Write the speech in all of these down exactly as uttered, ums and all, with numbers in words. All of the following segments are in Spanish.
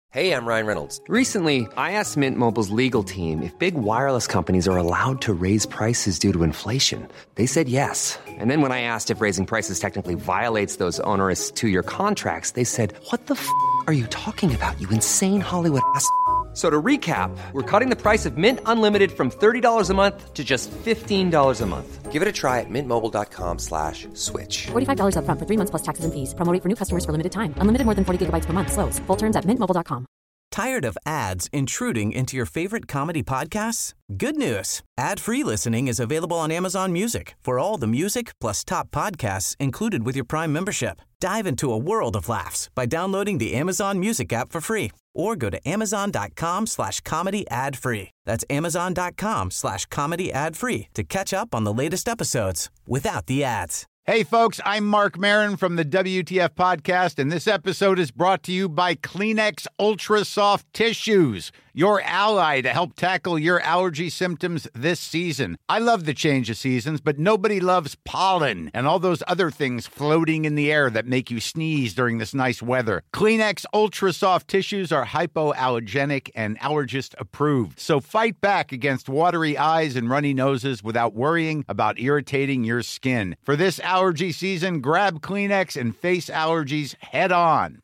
Hey, I'm Ryan Reynolds. Recently, I asked Mint Mobile's legal team if big wireless companies are allowed to raise prices due to inflation. They said yes. And then when I asked if raising prices technically violates those onerous two-year contracts, they said, what the f*** are you talking about, you insane Hollywood ass f- So to recap, we're cutting the price of Mint Unlimited from thirty dollars a month to just fifteen dollars a month. Give it a try at mintmobile.com slash switch. forty-five dollars up front for three months plus taxes and fees. Promo rate for new customers for limited time. Unlimited more than forty gigabytes per month. Slows full terms at mint mobile dot com. Tired of ads intruding into your favorite comedy podcasts? Good news. Ad-free listening is available on Amazon Music for all the music plus top podcasts included with your Prime membership. Dive into a world of laughs by downloading the Amazon Music app for free or go to amazon.com slash comedy ad free. That's amazon.com slash comedy ad free to catch up on the latest episodes without the ads. Hey, folks, I'm Mark Maron from the W T F Podcast, and this episode is brought to you by Kleenex Ultra Soft Tissues, your ally to help tackle your allergy symptoms this season. I love the change of seasons, but nobody loves pollen and all those other things floating in the air that make you sneeze during this nice weather. Kleenex Ultra Soft Tissues are hypoallergenic and allergist approved, so fight back against watery eyes and runny noses without worrying about irritating your skin. For this allergy season, grab Kleenex and face allergies head on.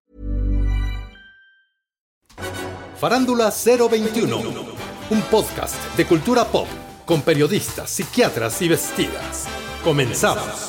Farándula cero veintiuno, un podcast de cultura pop con periodistas, psiquiatras y vestidas. Comenzamos.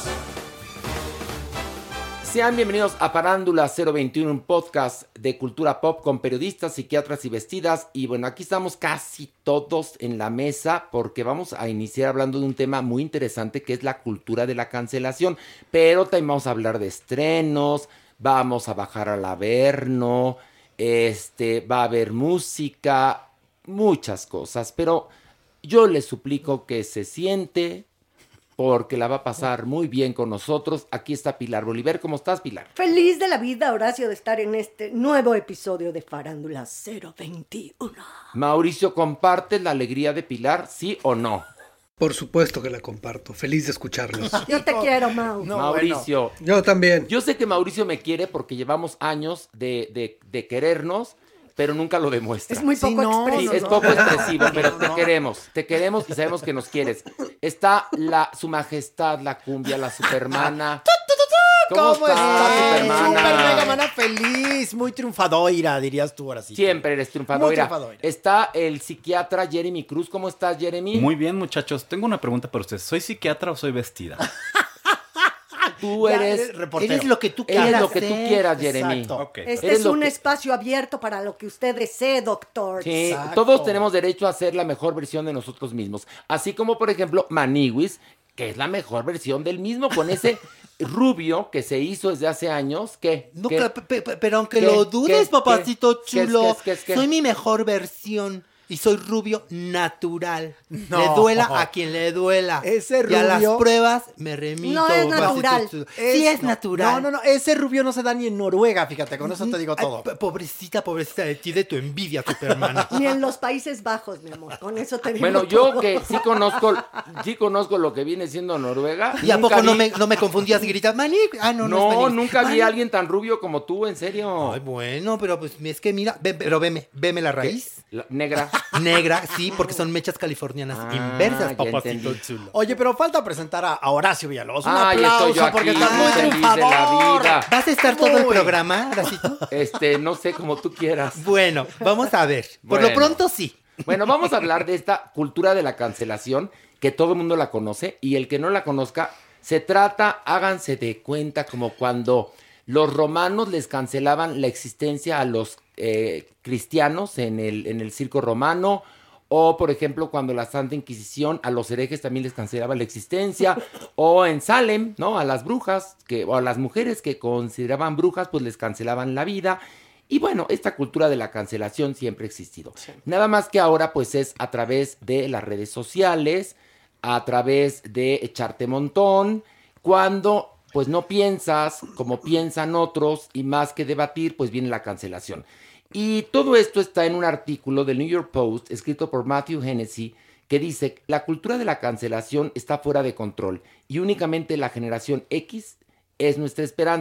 Sean bienvenidos a Farándula cero veintiuno, un podcast de cultura pop con periodistas, psiquiatras y vestidas. Y bueno, aquí estamos casi todos en la mesa porque vamos a iniciar hablando de un tema muy interesante que es la cultura de la cancelación. Pero también vamos a hablar de estrenos, vamos a bajar al Averno, este, va a haber música, muchas cosas. Pero yo les suplico que se siente, porque la va a pasar muy bien con nosotros. Aquí está Pilar Bolívar. ¿Cómo estás, Pilar? Feliz de la vida, Horacio, de estar en este nuevo episodio de Farándula cero veintiuno. Mauricio, ¿compartes la alegría de Pilar, sí o no? Por supuesto que la comparto. Feliz de escucharlos. Yo te quiero, Mau. No, Mauricio. Bueno. Yo también. Yo sé que Mauricio me quiere porque llevamos años de, de, de querernos, pero nunca lo demuestra. Es muy poco sí, no, expresivo. Sí, es poco expresivo, pero te queremos. Te queremos y sabemos que nos quieres. Está la, su majestad, la cumbia, la supermana. ¿Cómo, ¿Cómo estás, Supermana? Super mega mana feliz, muy triunfadora, dirías tú ahora sí. Siempre eres triunfadora. Muy triunfadora. Está el psiquiatra Jeremy Cruz. ¿Cómo estás, Jeremy? Muy bien, muchachos. Tengo una pregunta para ustedes. ¿Soy psiquiatra o soy vestida? Tú eres, eres reportero. Eres lo que tú quieras. Eres lo que tú quieras, Jeremy. Okay. Este eres es un que... espacio abierto para lo que usted desee, doctor. Sí, exacto. Todos tenemos derecho a ser la mejor versión de nosotros mismos. Así como, por ejemplo, Maniwis, que es la mejor versión del mismo, con ese rubio que se hizo desde hace años. ¿Qué? No, ¿Qué? Pero, pero, pero aunque ¿Qué? lo dudes, ¿Qué? papacito ¿Qué? chulo, ¿Qué? ¿Qué? ¿Qué? ¿Qué? soy mi mejor versión. Y soy rubio natural. No. Le duela a quien le duela. Ese rubio... Y a las pruebas me remito. No es natural. Es, sí es no, natural. No, no, no. Ese rubio no se da ni en Noruega, fíjate. Con eso te digo todo. Ay, pobrecita, pobrecita de ti, de tu envidia, Superman. Ni en los Países Bajos, mi amor. Con eso te digo Bueno, todo. yo que sí conozco, sí conozco lo que viene siendo Noruega. ¿Y a poco vi... no, me, no me confundías y gritas, Maní? Ah, no, no, no, es nunca Maní. vi a alguien tan rubio como tú, en serio. Ay, bueno, pero pues es que mira, ve, pero veme, veme la raíz. La, negra. Negra, sí, porque son mechas californianas ah, inversas, papacito chulo. Oye, pero falta presentar a, a Horacio Villalobos. Un Ay, aplauso estoy yo porque aquí, estás muy feliz triunfador. de la vida. ¿Vas a estar muy. todo el programa, Horacito? Este, no sé, como tú quieras. Bueno, vamos a ver. Por bueno. lo pronto, sí. Bueno, vamos a hablar de esta cultura de la cancelación, que todo el mundo la conoce, y el que no la conozca, se trata, háganse de cuenta, como cuando los romanos les cancelaban la existencia a los eh, cristianos en el, en el circo romano, o por ejemplo cuando la Santa Inquisición a los herejes también les cancelaba la existencia, o en Salem, ¿no? A las brujas, que, o a las mujeres que consideraban brujas, pues les cancelaban la vida. Y bueno, esta cultura de la cancelación siempre ha existido. Sí. Nada más que ahora pues es a través de las redes sociales, a través de echarte montón, cuando pues no piensas como piensan otros y más que debatir, pues viene la cancelación. Y todo esto está en un artículo del New York Post escrito por Matthew Hennessy que dice: la cultura de la cancelación está fuera de control y únicamente la generación X es nuestra esperanza.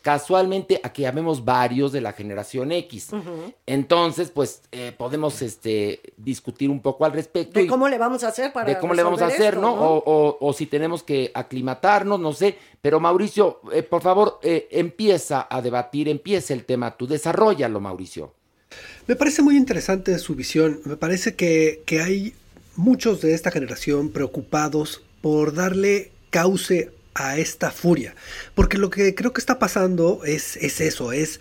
casualmente aquí llamemos varios de la generación X. Ujú. Entonces, pues eh, podemos este, discutir un poco al respecto. De y cómo le vamos a hacer para de cómo le vamos a resolver hacer, esto, ¿no? O, o- o si tenemos que aclimatarnos, no sé. Pero Mauricio, eh, por favor, eh, empieza a debatir, empieza el tema, tú desarrollalo, Mauricio. Me parece muy interesante su visión. Me parece que, que hay muchos de esta generación preocupados por darle cauce a esta furia. Porque lo que creo que está pasando es, es eso, es,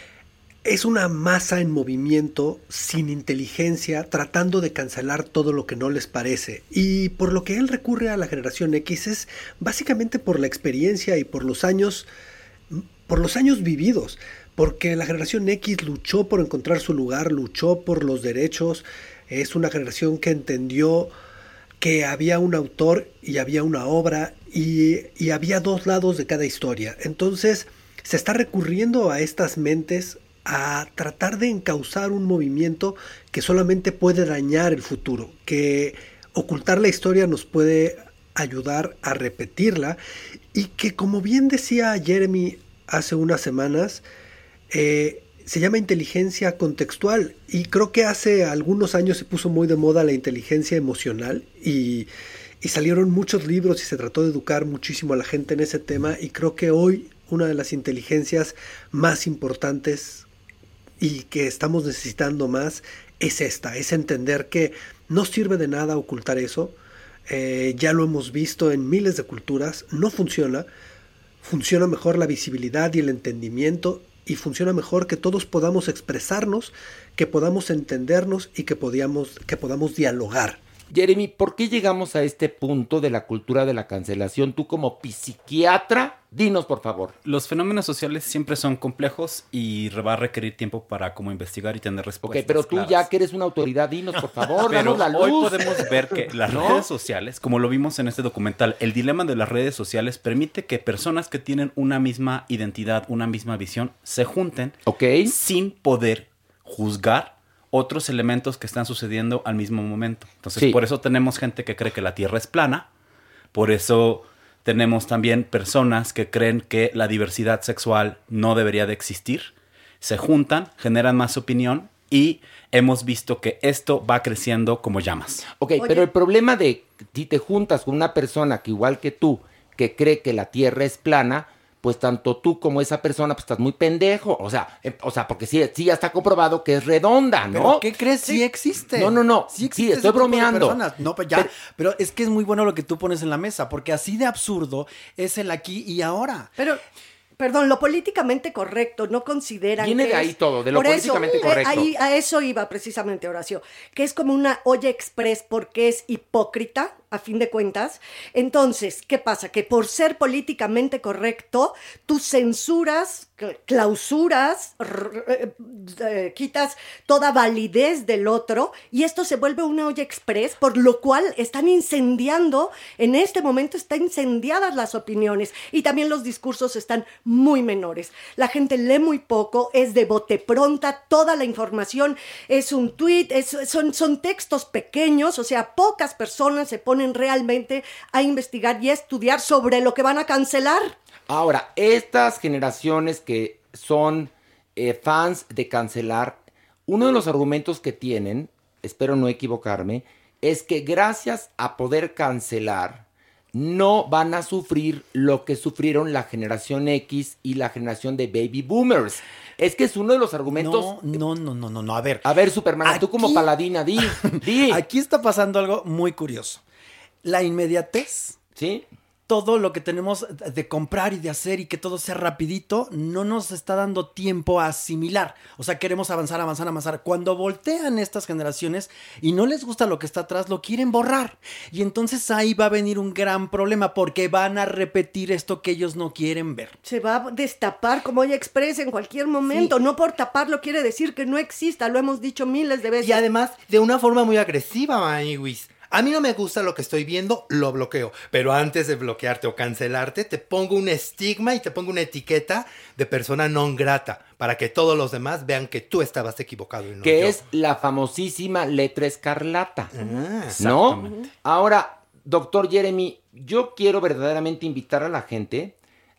es una masa en movimiento, sin inteligencia, tratando de cancelar todo lo que no les parece. Y por lo que él recurre a la generación X es básicamente por la experiencia y por los años, por los años vividos. Porque la generación X luchó por encontrar su lugar, luchó por los derechos. Es una generación que entendió que había un autor y había una obra y, y había dos lados de cada historia. Entonces se está recurriendo a estas mentes a tratar de encauzar un movimiento que solamente puede dañar el futuro, que ocultar la historia nos puede ayudar a repetirla y que, como bien decía Jeremy hace unas semanas, eh, se llama inteligencia contextual y creo que hace algunos años se puso muy de moda la inteligencia emocional y, y salieron muchos libros y se trató de educar muchísimo a la gente en ese tema y creo que hoy una de las inteligencias más importantes y que estamos necesitando más es esta, es entender que no sirve de nada ocultar eso, eh, ya lo hemos visto en miles de culturas, no funciona, funciona mejor la visibilidad y el entendimiento y funciona mejor que todos podamos expresarnos, que podamos entendernos y que podamos, que podamos dialogar. Jeremy, ¿por qué llegamos a este punto de la cultura de la cancelación? Tú como psiquiatra, dinos por favor. Los fenómenos sociales siempre son complejos y va a requerir tiempo para como investigar y tener respuestas. Ok, pero tú claras. ya que eres una autoridad, dinos por favor, Pero danos la luz. hoy podemos ver que las ¿No? redes sociales, como lo vimos en este documental, el dilema de las redes sociales permite que personas que tienen una misma identidad, una misma visión, se junten okay. sin poder juzgar otros elementos que están sucediendo al mismo momento. Entonces, Sí. por eso tenemos gente que cree que la Tierra es plana, por eso tenemos también personas que creen que la diversidad sexual no debería de existir, se juntan, generan más opinión y hemos visto que esto va creciendo como llamas. Ok, pero el problema de si te juntas con una persona que igual que tú, que cree que la Tierra es plana, pues tanto tú como esa persona, pues estás muy pendejo. O sea, eh, o sea, porque sí, sí ya está comprobado que es redonda, ¿no? ¿Pero qué crees? Sí, existe. No, no, no. Sí Sí, existe ese estoy tipo de bromeando. personas. No, pues ya. Pero, pero es que es muy bueno lo que tú pones en la mesa, porque así de absurdo es el aquí y ahora. Pero, perdón, lo políticamente correcto no consideran Viene que de ahí es- todo, de lo Por eso, políticamente eh, correcto. ahí, a eso iba precisamente, Horacio, que es como una olla express porque es hipócrita, a fin de cuentas. Entonces, ¿qué pasa? Que por ser políticamente correcto, tú censuras, cl- clausuras, r- eh, eh, quitas toda validez del otro y esto se vuelve una olla express, por lo cual están incendiando, en este momento están incendiadas las opiniones y también los discursos están muy menores. La gente lee muy poco, es de bote pronta, toda la información es un tweet, es- son, son textos pequeños, o sea, pocas personas se ponen realmente a investigar y a estudiar sobre lo que van a cancelar. Ahora, estas generaciones que son eh, fans de cancelar, uno de los argumentos que tienen, espero no equivocarme, es que gracias a poder cancelar, no van a sufrir lo que sufrieron la generación X y la generación de baby boomers. Es que es uno de los argumentos... No, no, no, no, no, no. A ver. A ver, Superman, Aquí- tú como paladina, di, di. Aquí está pasando algo muy curioso. La inmediatez. Sí. Todo lo que tenemos de comprar y de hacer y que todo sea rapidito, no nos está dando tiempo a asimilar. O sea, queremos avanzar, avanzar, avanzar. Cuando voltean estas generaciones y no les gusta lo que está atrás, lo quieren borrar. Y entonces ahí va a venir un gran problema porque van a repetir esto que ellos no quieren ver. Se va a destapar como olla express en cualquier momento. No por taparlo quiere decir que no exista, lo hemos dicho miles de veces. Y además, de una forma muy agresiva, Maniwis. A mí no me gusta lo que estoy viendo, lo bloqueo. Pero antes de bloquearte o cancelarte, te pongo un estigma y te pongo una etiqueta de persona non grata para que todos los demás vean que tú estabas equivocado y no que yo. es la famosísima letra escarlata. Ah, ¿No? exactamente. Ahora, doctor Jeremy, yo quiero verdaderamente invitar a la gente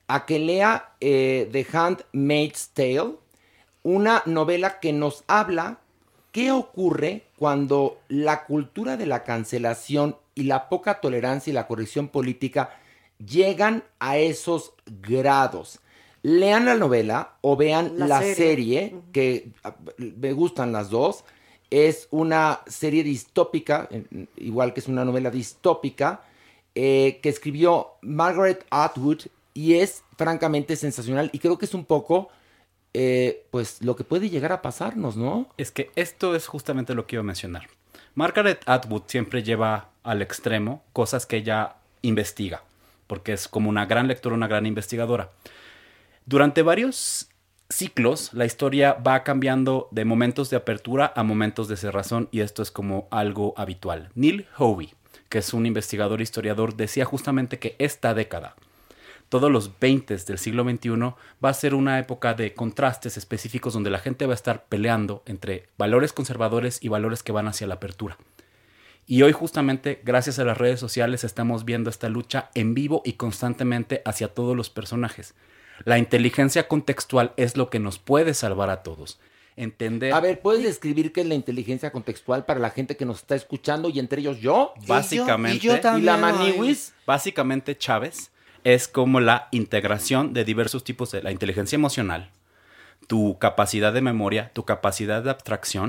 a que lea eh, The Handmaid's Tale, una novela que nos habla qué ocurre cuando la cultura de la cancelación y la poca tolerancia y la corrección política llegan a esos grados. Lean la novela o vean la, La serie, serie. que ah, me gustan las dos. Es una serie distópica, eh, igual que es una novela distópica, eh, que escribió Margaret Atwood y es francamente sensacional. Y creo que es un poco, eh, pues, lo que puede llegar a pasarnos, ¿no? Es que esto es justamente lo que iba a mencionar. Margaret Atwood siempre lleva al extremo cosas que ella investiga, porque es como una gran lectora, una gran investigadora. Durante varios ciclos, la historia va cambiando de momentos de apertura a momentos de cerrazón, y esto es como algo habitual. Neil Howey, que es un investigador historiador, decía justamente que esta década, todos los veinte del siglo veintiuno, va a ser una época de contrastes específicos donde la gente va a estar peleando entre valores conservadores y valores que van hacia la apertura. Y hoy justamente, gracias a las redes sociales, estamos viendo esta lucha en vivo y constantemente hacia todos los personajes. La inteligencia contextual es lo que nos puede salvar a todos. Entender... A ver, ¿puedes describir qué es la inteligencia contextual para la gente que nos está escuchando y entre ellos yo? Básicamente, Y, yo, y, yo también, y la Maniwis. Básicamente, Chávez es como la integración de diversos tipos de la inteligencia emocional, tu capacidad de memoria, tu capacidad de abstracción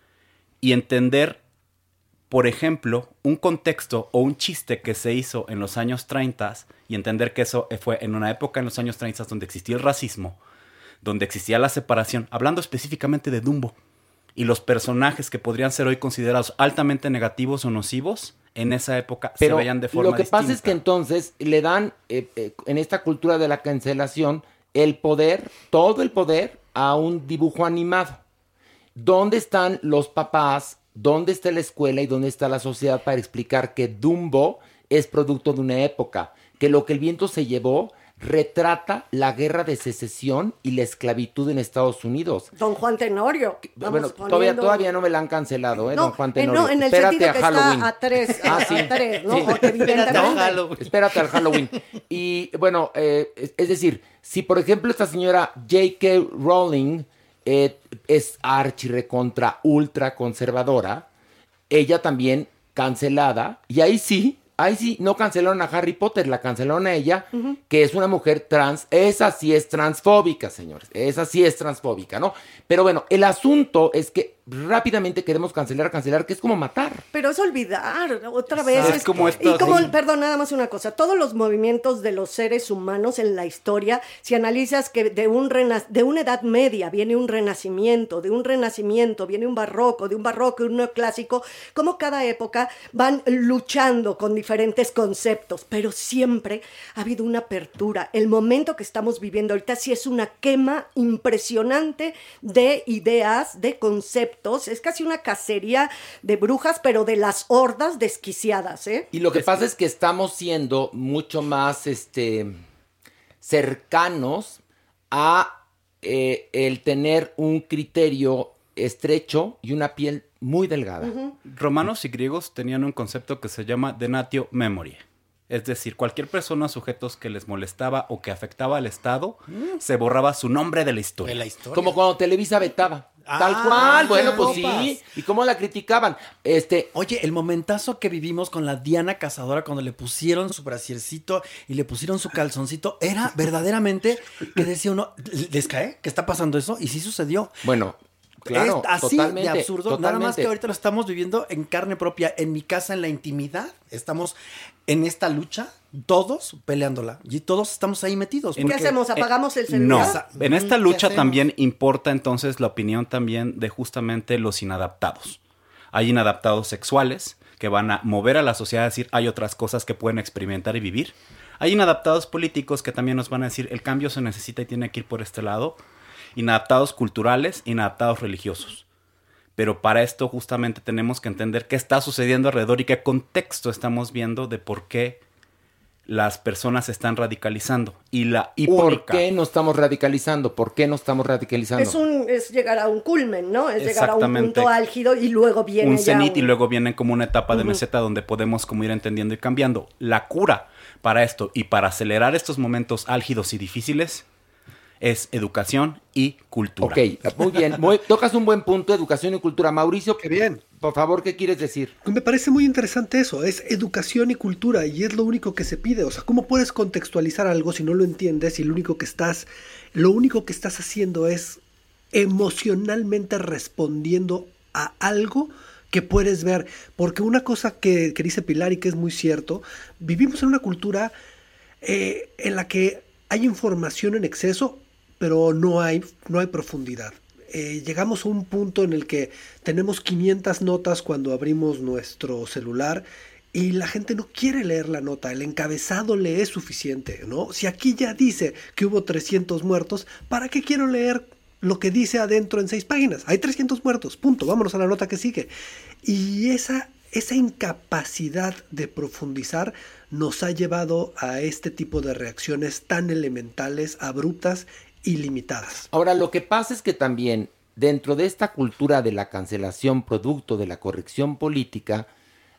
y entender, por ejemplo, un contexto o un chiste que se hizo en los años treinta y entender que eso fue en una época en los años treinta donde existía el racismo, donde existía la separación, hablando específicamente de Dumbo y los personajes que podrían ser hoy considerados altamente negativos o nocivos, en esa época Pero se veían de forma lo que distinta. pasa es que entonces le dan, eh, eh, en esta cultura de la cancelación, el poder, todo el poder, a un dibujo animado. ¿Dónde están los papás? ¿Dónde está la escuela y dónde está la sociedad para explicar que Dumbo es producto de una época? Que Lo que el viento se llevó retrata la guerra de secesión y la esclavitud en Estados Unidos. Don Juan Tenorio. Bueno, poniendo... todavía, todavía no me la han cancelado, ¿eh? No, Don Juan eh, Tenorio. no, en el Espérate sentido a que Halloween. está a tres, Ah, a, sí. a tres, ¿no? Sí. Porque evidentemente... Halloween. Espérate al Halloween. Y bueno, eh, es, es decir, si por ejemplo esta señora J K. Rowling eh, es archi recontra ultra conservadora, ella también cancelada, y ahí sí, ahí sí, no cancelaron a Harry Potter, la cancelaron a ella, uh-huh. que es una mujer trans, esa sí es transfóbica, señores, esa sí es transfóbica, ¿no? Pero bueno, el asunto es que rápidamente queremos cancelar, cancelar, que es como matar. Pero es olvidar, otra vez. Es, es como esto. Y como, perdón, nada más una cosa, todos los movimientos de los seres humanos en la historia, si analizas que de, un rena, de una edad media viene un renacimiento, de un renacimiento viene un barroco, de un barroco un neoclásico, como cada época van luchando con diferentes conceptos, pero siempre ha habido una apertura. El momento que estamos viviendo ahorita sí es una quema impresionante de ideas, de conceptos. Es casi una cacería de brujas, pero de las hordas desquiciadas, ¿eh? Y lo que pasa es que estamos siendo mucho más este, cercanos a eh, el tener un criterio estrecho y una piel muy delgada. Uh-huh. Romanos y griegos tenían un concepto que se llama denatio memoriae. Es decir, cualquier persona o sujetos que les molestaba o que afectaba al Estado, mm. se borraba su nombre de la historia. De la historia. Como cuando Televisa vetaba. Ah, Tal cual, bueno, pues copas. sí. ¿Y cómo la criticaban? Este, Oye, el momentazo que vivimos con la Diana Cazadora cuando le pusieron su brasiercito y le pusieron su calzoncito, era verdaderamente que decía uno, ¿les cae? ¿Qué está pasando eso? Y sí sucedió. Bueno, claro, es así totalmente, de absurdo, totalmente. Nada más que ahorita lo estamos viviendo en carne propia, en mi casa, en la intimidad. Estamos en esta lucha, todos peleándola, y todos estamos ahí metidos. ¿Qué hacemos? ¿Apagamos el celular? No, en esta lucha también importa entonces la opinión también de justamente los inadaptados. Hay inadaptados sexuales que van a mover a la sociedad a decir hay otras cosas que pueden experimentar y vivir. Hay inadaptados políticos que también nos van a decir el cambio se necesita y tiene que ir por este lado. Inadaptados culturales, inadaptados religiosos. Pero para esto justamente tenemos que entender qué está sucediendo alrededor y qué contexto estamos viendo de por qué las personas se están radicalizando. Y la ¿Y por qué no estamos radicalizando? ¿Por qué no estamos radicalizando? Es, un, es llegar a un culmen, ¿no? Es llegar a un punto álgido y luego viene un cenit un... y luego viene como una etapa de uh-huh. meseta donde podemos como ir entendiendo y cambiando. La cura para esto y para acelerar estos momentos álgidos y difíciles es educación y cultura. Ok, muy bien. Muy, tocas un buen punto, educación y cultura. Mauricio, Qué bien. Por favor, ¿qué quieres decir? Me parece muy interesante eso, es educación y cultura y es lo único que se pide. O sea, ¿cómo puedes contextualizar algo si no lo entiendes y lo único que estás, lo único que estás haciendo es emocionalmente respondiendo a algo que puedes ver? Porque una cosa que, que dice Pilar y que es muy cierto, vivimos en una cultura eh, en la que hay información en exceso, pero no hay, no hay profundidad. Eh, llegamos a un punto en el que tenemos quinientas notas cuando abrimos nuestro celular y la gente no quiere leer la nota, el encabezado le es suficiente, ¿no? Si aquí ya dice que hubo trescientos muertos, ¿para qué quiero leer lo que dice adentro en seis páginas? Hay trescientos muertos, punto, vámonos a la nota que sigue. Y esa, esa incapacidad de profundizar nos ha llevado a este tipo de reacciones tan elementales, abruptas y limitadas. Ahora, lo que pasa es que también dentro de esta cultura de la cancelación producto de la corrección política,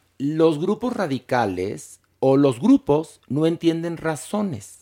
los grupos radicales o los grupos no entienden razones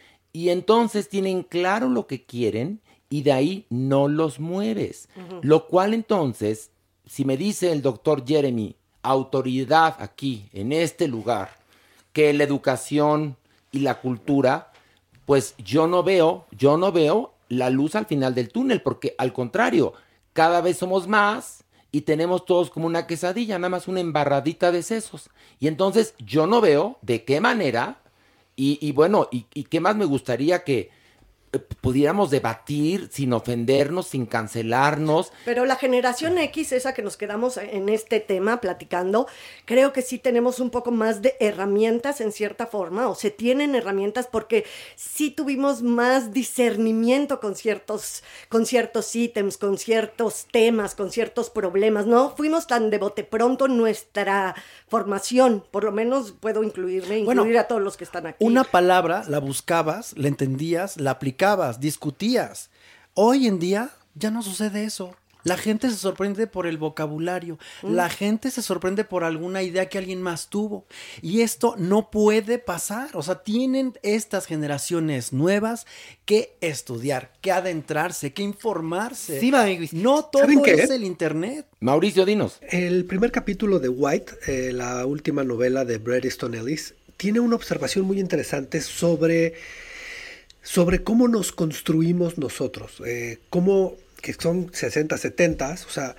y entonces tienen claro lo que quieren y de ahí no los mueves. Uh-huh. Lo cual entonces, si me dice el doctor Jeremy, autoridad aquí, en este lugar, que la educación y la cultura, pues yo no veo, yo no veo la luz al final del túnel, porque al contrario, cada vez somos más y tenemos todos como una quesadilla, nada más una embarradita de sesos. Y entonces yo no veo de qué manera, y, y bueno, y, y qué más me gustaría que eh, pudiéramos debatir sin ofendernos, sin cancelarnos. Pero la generación X, esa que nos quedamos en este tema platicando, creo que sí tenemos un poco más de herramientas en cierta forma, o se tienen herramientas porque sí tuvimos más discernimiento con ciertos, con ciertos ítems, con ciertos temas, con ciertos problemas. No fuimos tan de bote pronto en nuestra formación, por lo menos puedo incluirme, incluir bueno, a todos los que están aquí. Una palabra la buscabas, la entendías, la aplicabas, discutías. Hoy en día ya no sucede eso. La gente se sorprende por el vocabulario, mm. la gente se sorprende por alguna idea que alguien más tuvo y esto no puede pasar. O sea, tienen estas generaciones nuevas que estudiar, que adentrarse, que informarse. Sí, amigos. No todo es el internet. Mauricio, dinos. El primer capítulo de White, eh, la última novela de Bret Easton Ellis, tiene una observación muy interesante sobre, sobre cómo nos construimos nosotros, eh, cómo... que son sesenta, setenta, o sea,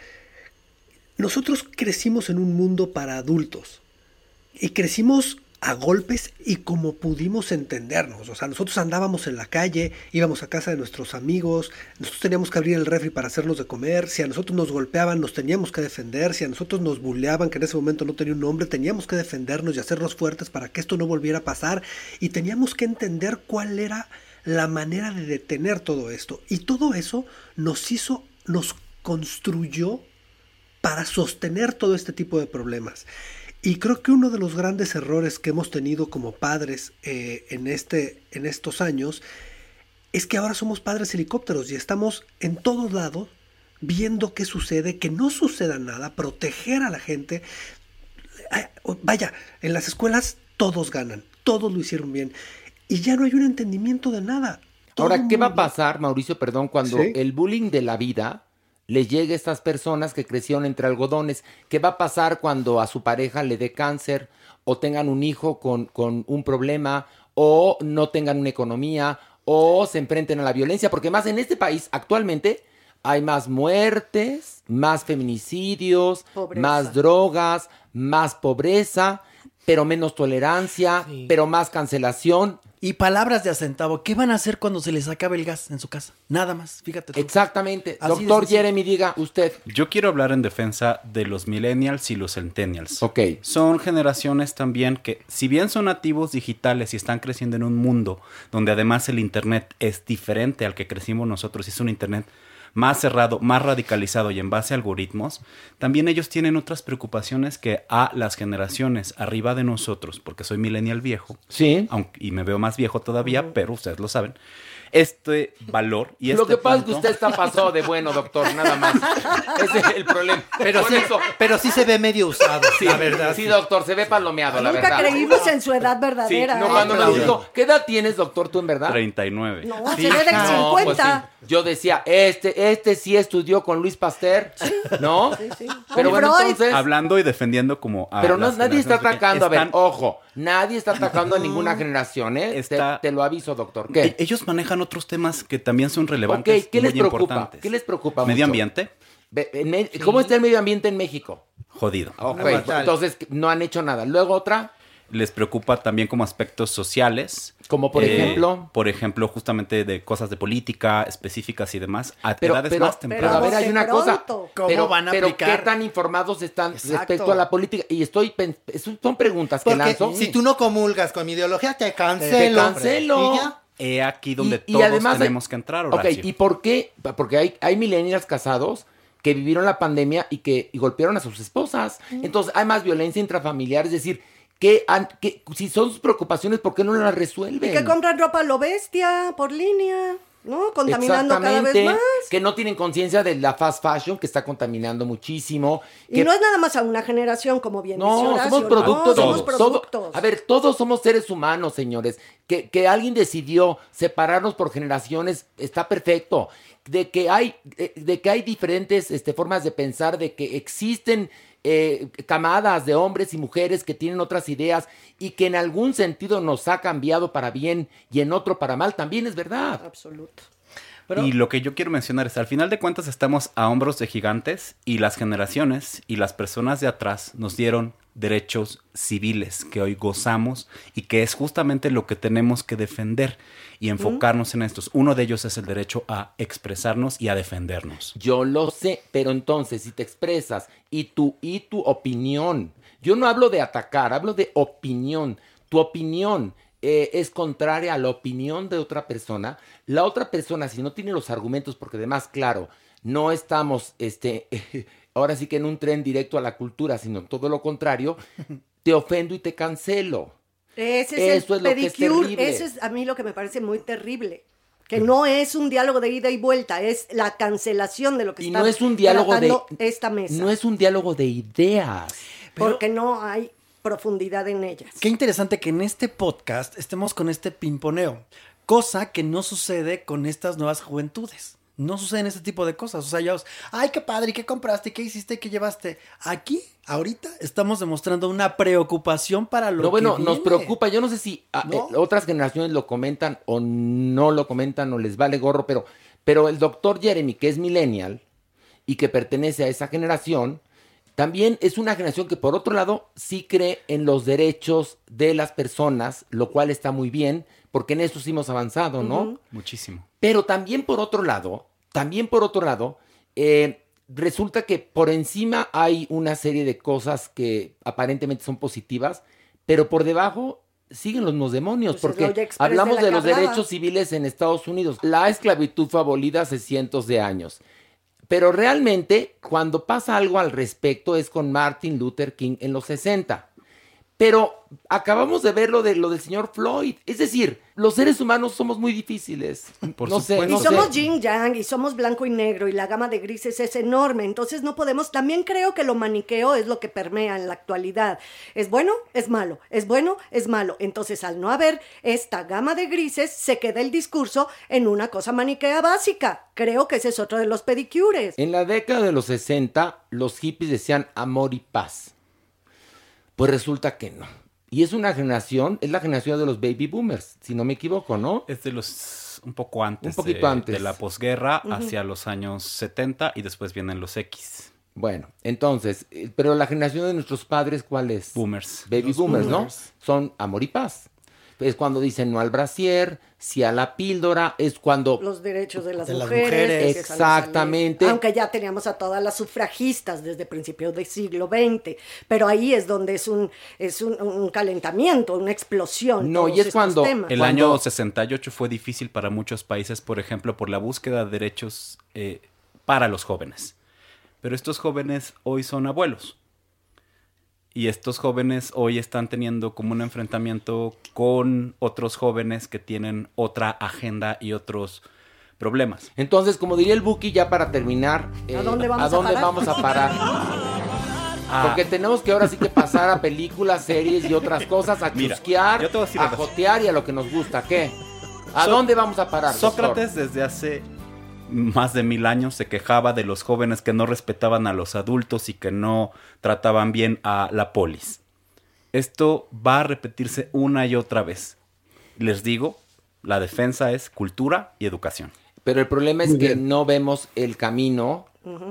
nosotros crecimos en un mundo para adultos y crecimos a golpes y como pudimos entendernos. O sea, nosotros andábamos en la calle, íbamos a casa de nuestros amigos, nosotros teníamos que abrir el refri para hacernos de comer, si a nosotros nos golpeaban nos teníamos que defender, si a nosotros nos bulleaban, que en ese momento no tenía un nombre, teníamos que defendernos y hacernos fuertes para que esto no volviera a pasar y teníamos que entender cuál era la manera de detener todo esto. Y todo eso nos hizo, nos construyó para sostener todo este tipo de problemas. Y creo que uno de los grandes errores que hemos tenido como padres eh, en, este, en estos años es que ahora somos padres helicópteros y estamos en todos lados viendo qué sucede, que no suceda nada, proteger a la gente. Vaya, en las escuelas todos ganan, todos lo hicieron bien. Y ya no hay un entendimiento de nada. Todo Ahora, ¿qué mundo... va a pasar, Mauricio, perdón, cuando ¿Sí? el bullying de la vida le llegue a estas personas que crecieron entre algodones? ¿Qué va a pasar cuando a su pareja le dé cáncer o tengan un hijo con, con un problema o no tengan una economía o se enfrenten a la violencia? Porque más en este país actualmente hay más muertes, más feminicidios, pobreza. Más drogas, más pobreza, pero menos tolerancia, sí. pero más cancelación. Y palabras de a centavo. ¿Qué van a hacer cuando se les acabe el gas en su casa? Nada más, fíjate tú. Exactamente. Así Doctor Jeremy, diga usted. Yo quiero hablar en defensa de los millennials y los centennials. Ok. Son generaciones también que, si bien son nativos digitales y están creciendo en un mundo donde además el internet es diferente al que crecimos nosotros, y es un internet más cerrado, más radicalizado y en base a algoritmos, también ellos tienen otras preocupaciones que a las generaciones arriba de nosotros, porque soy millennial viejo, sí, aunque, y me veo más viejo todavía, uh-huh. pero ustedes lo saben, este valor y Lo este que pasa es que punto- usted está pasado de bueno, doctor, nada más. Ese es el problema. Pero Con sí, eso- pero sí se ve medio usado, Sí, la verdad. sí, doctor, se ve palomeado, la Nunca verdad. creímos en su edad Sí, verdadera. no, ¿eh? cuando nos Claudio. dijo, ¿qué edad tienes, doctor, tú en verdad? treinta y nueve. No, se ve de No, pues cincuenta. sí. Yo decía, este, este sí estudió con Luis Pasteur, ¿no? Sí, sí. Pero Con bueno, Freud. entonces... Hablando y defendiendo como a Pero no, las nadie está generaciones atacando, a ver, están- ojo, nadie está atacando a ninguna generación, ¿eh? Está- Te, te lo aviso, doctor. E- ¿Qué? Ellos manejan otros temas que también son relevantes. Ok, ¿qué y les muy preocupa? importantes. ¿Qué les preocupa Medio mucho? ambiente, Ve- en me- ¿Cómo está el medio ambiente en México? jodido. Ok, Fatal. entonces no han hecho nada. Luego otra, Les preocupa también como aspectos sociales. como por Eh, ejemplo... Por ejemplo, justamente de cosas de política específicicas y demás, a Pero, edades pero, más pero tempranas. a ver, hay de una cosa. pronto. ¿Cómo pero, van a pero aplicar? ¿qué tan informados están Exacto. respecto a la política? Y estoy... pen- Son preguntas que Porque lanzo. si tú no comulgas con mi ideología, te Te cancelo. cancelo. Y ya. He aquí donde Y- y todos además hay- tenemos que entrar, Ok, Horacio. ¿y por qué? Porque hay, hay millennials casados que vivieron la pandemia y que y golpearon a sus esposas. Entonces hay más violencia intrafamiliar. Es decir, que, han- que si son sus preocupaciones, ¿por qué no las resuelven? Y que compran ropa a lo bestia, por línea, ¿no? Contaminando cada vez Exactamente, más. que no tienen conciencia de la fast fashion que está contaminando muchísimo. Y que- no es nada más a una generación, como bien dice No, Horacio, somos productos. no, somos Todo- productos. a ver, todos somos seres humanos, señores. Que, que alguien decidió separarnos por generaciones está perfecto. De que hay, de, de que hay diferentes este, formas de pensar, de que existen eh, camadas de hombres y mujeres que tienen otras ideas y que en algún sentido nos ha cambiado para bien y en otro para mal, también es verdad. Absoluto. Pero- Y lo que yo quiero mencionar es, al final de cuentas estamos a hombros de gigantes y las generaciones y las personas de atrás nos dieron derechos civiles que hoy gozamos y que es justamente lo que tenemos que defender y enfocarnos en estos. Uno de ellos es el derecho a expresarnos y a defendernos. Yo lo sé, pero entonces si te expresas y tu, y tu opinión, yo no hablo de atacar, hablo de opinión, tu opinión eh, es contraria a la opinión de otra persona, la otra persona si no tiene los argumentos, porque además, claro, no estamos, este, ahora sí que en un tren directo a la cultura, sino todo lo contrario, te ofendo y te cancelo. Ese es Eso el es lo que es pedicure, terrible. eso es a mí lo que me parece muy terrible. Que no es un diálogo de ida y vuelta, es la cancelación de lo que Y está no es un diálogo de, tratando esta mesa. no es un diálogo de ideas. Porque no hay profundidad en ellas. Qué interesante que en este podcast estemos con este pimponeo, cosa que no sucede con estas nuevas juventudes. No suceden este tipo de cosas. O sea, ya, os, ay, qué padre, ¿qué compraste? ¿Qué hiciste? ¿Qué llevaste? Aquí, ahorita, estamos demostrando una preocupación para lo No, bueno, que nos viene. preocupa. Yo no sé si ah, ¿No? eh, otras generaciones lo comentan o no lo comentan o les vale gorro, pero, pero el doctor Jeremy, que es millennial y que pertenece a esa generación, también es una generación que por otro lado sí cree en los derechos de las personas, lo cual está muy bien, porque en eso sí hemos avanzado, ¿no? Ujú. Muchísimo. Pero también por otro lado, también por otro lado, eh, resulta que por encima hay una serie de cosas que aparentemente son positivas, pero por debajo siguen los mismos demonios, Pues es porque la olla express hablamos de de, la los que hablaba. derechos civiles en Estados Unidos. La esclavitud fue abolida hace cientos de años. Pero realmente, cuando pasa algo al respecto, es con Martin Luther King en los sesenta. Pero acabamos de ver lo, de, lo del señor Floyd. Es decir, los seres humanos somos muy difíciles. Por no sé, supuesto. no Y somos sé. yin yang y somos blanco y negro y la gama de grises es enorme, entonces no podemos, también creo que lo maniqueo es lo que permea en la actualidad. Es bueno, es malo, es bueno, es malo. Entonces al no haber esta gama de grises se queda el discurso en una cosa maniquea básica. Creo que ese es otro de los pedicures. En la década de los sesenta, los hippies decían amor y paz. Pues resulta que no. Y es una generación, es la generación de los baby boomers, si no me equivoco, ¿no? Es de los un poco antes, Un poquito de, antes. de la posguerra hacia los años setenta y después vienen los X. Bueno, entonces, eh, pero la generación de nuestros padres, ¿cuál es? Boomers. Baby Los boomers, boomers. ¿no? Son amor y paz. Es cuando dicen no al brasier, sí a la píldora, es cuando... Los derechos de las De las mujeres. mujeres. que salen a salir. Exactamente. Aunque ya teníamos a todas las sufragistas desde principios del siglo veinte. Pero ahí es donde es un, es un, un calentamiento, una explosión. No, todos y es estos cuando- temas. El Cuando- año sesenta y ocho fue difícil para muchos países, por ejemplo, por la búsqueda de derechos eh, para los jóvenes. Pero estos jóvenes hoy son abuelos. y estos jóvenes hoy están teniendo como un enfrentamiento con otros jóvenes que tienen otra agenda y otros problemas. Entonces, como diría el Buki, ya para terminar, eh, ¿a dónde vamos ¿a, dónde a parar? vamos a parar? Ah. Porque tenemos que ahora sí que pasar a películas, series y otras cosas, a Mira, chusquear, yo te voy a decir a algo. jotear y a lo que nos gusta. ¿Qué? ¿A So- dónde vamos a parar, Sócrates doctor? desde hace más de mil años se quejaba de los jóvenes que no respetaban a los adultos y que no trataban bien a la polis. Esto va a repetirse una y otra vez. Les digo, la defensa es cultura y educación. Pero el problema es Muy que bien. no vemos el camino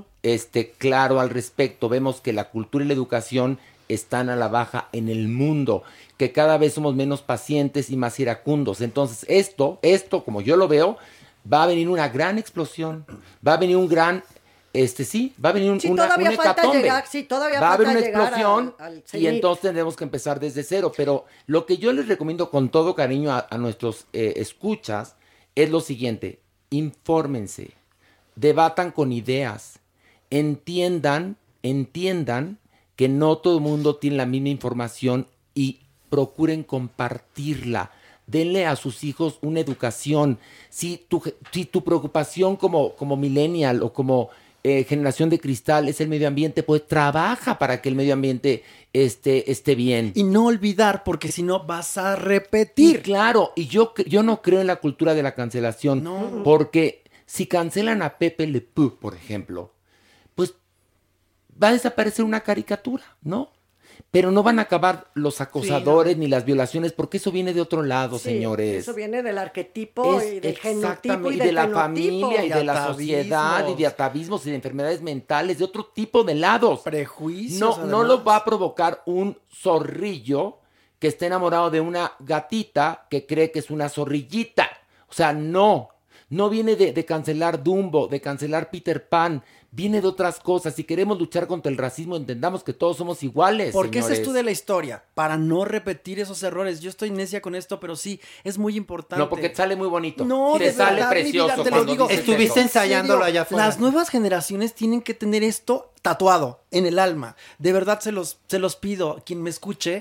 este, claro al respecto. Vemos que la cultura y la educación están a la baja en el mundo, que cada vez somos menos pacientes y más iracundos. Entonces, esto, esto, como yo lo veo, va a venir una gran explosión, va a venir un gran, este sí, va a venir un, Sí, una, todavía un falta hecatombe. llegar, sí, todavía va a haber falta una llegar explosión al- al y cenit. entonces tendremos que empezar desde cero. Pero lo que yo les recomiendo con todo cariño a, a nuestros eh, escuchas es lo siguiente: infórmense, debatan con ideas, entiendan, entiendan que no todo el mundo tiene la misma información y procuren compartirla. Denle a sus hijos una educación. Si tu, si tu preocupación como, como millennial o como eh, generación de cristal es el medio ambiente, pues trabaja para que el medio ambiente esté, esté bien. Y no olvidar, porque si no vas a Y repetir. claro, y yo, cre- yo no creo en la cultura de la cancelación, No. porque si cancelan a Pepe Le Pew, por ejemplo, pues va a desaparecer una caricatura, ¿no? Pero no van a acabar los acosadores ni las violaciones, porque eso viene de otro lado, Sí, señores. eso viene del arquetipo Es y del genotipo exactamente, y y del de la fenotipo. familia y de la atavismos. sociedad y de atavismos y de enfermedades mentales, de otro tipo de lados. Prejuicios. No, no además. lo va a provocar un zorrillo que esté enamorado de una gatita que cree que es una zorrillita. O sea, no. No viene de, de cancelar Dumbo, de cancelar Peter Pan. Viene de otras cosas. Si queremos luchar contra el racismo, entendamos que todos somos iguales, ¿Por qué se señores. estudia la historia? Para no repetir esos errores. Yo estoy necia con esto, pero sí, es muy importante. No, porque te sale muy bonito. No, te de sale verdad, mi precioso vida, te lo cuando digo. dices Estuviste eso. ensayándolo allá afuera. Las nuevas generaciones tienen que tener esto tatuado en el alma. De verdad se los, se los pido. Quien me escuche,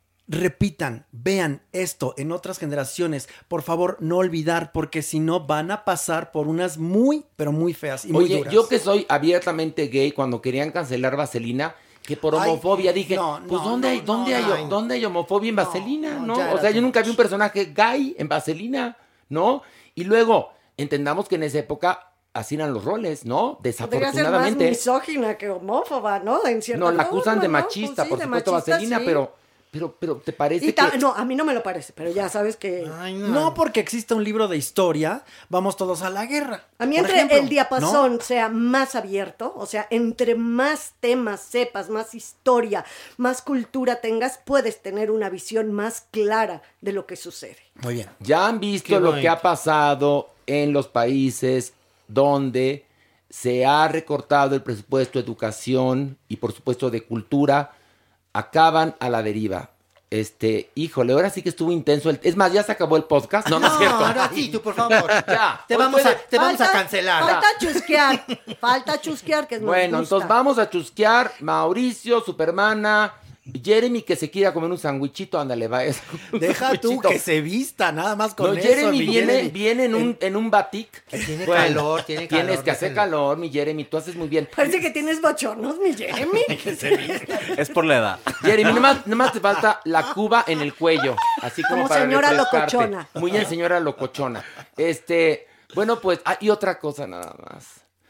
repitan, vean esto en otras generaciones. Por favor, no olvidar, porque si no van a pasar por unas muy, pero muy feas y muy Oye, duras. yo que soy abiertamente gay, cuando querían cancelar Vaselina, que por Ay, homofobia dije, no, pues no, ¿dónde, no, hay, ¿dónde, no, hay, no. ¿dónde hay homofobia en No, Vaselina? no, ¿no? ya O era sea, yo too nunca vi un much. personaje gay en Vaselina, ¿no? Y luego, entendamos que en esa época así eran los roles, ¿no? Podría ser más Desafortunadamente. misógina que homófoba, ¿no? En cierta No, la forma, acusan de ¿no? machista, Pues sí, por de supuesto, machista, Vaselina, sí. pero, pero, pero ¿te parece Y ta- que...? No, a mí no me lo parece, pero ya sabes que... Ay, no. No porque exista un libro de historia, vamos todos a la guerra. A mí Por entre ejemplo, el diapasón sea más abierto, o sea, entre más temas sepas, más historia, más cultura tengas, puedes tener una visión más clara de lo que sucede. ¿no? Muy bien. Ya han visto Qué lo bonito. que ha pasado en los países donde se ha recortado el presupuesto de educación y por supuesto de cultura, acaban a la deriva. Este, híjole, ahora sí que estuvo intenso. El... Es más, ya se acabó el podcast. No, no, es cierto. ahora sí, tú, por favor. Ya. Te Hoy vamos, puede- a, te vamos a Falta- cancelar. Falta chusquear, falta chusquear, que es nos Bueno, gusta. entonces vamos a chusquear. Mauricio, Supermana, Jeremy que se quiera comer un sandwichito, ándale, va. un Deja tú sandwichito. que se vista, nada más con No, eso. Jeremy mi viene, Jeremy. viene en un, en un batik. Tiene Bueno, calor, tiene calor. Tienes que hacer déjenlo. calor, mi Jeremy, tú haces muy bien. Parece que tienes bochornos, mi Jeremy. Es por la edad. Jeremy, nomás, nomás te falta la cuba en el cuello, así como, Como para señora refrescarte. locochona. Muy bien, señora locochona. Este, bueno, pues, ah, y otra cosa nada más.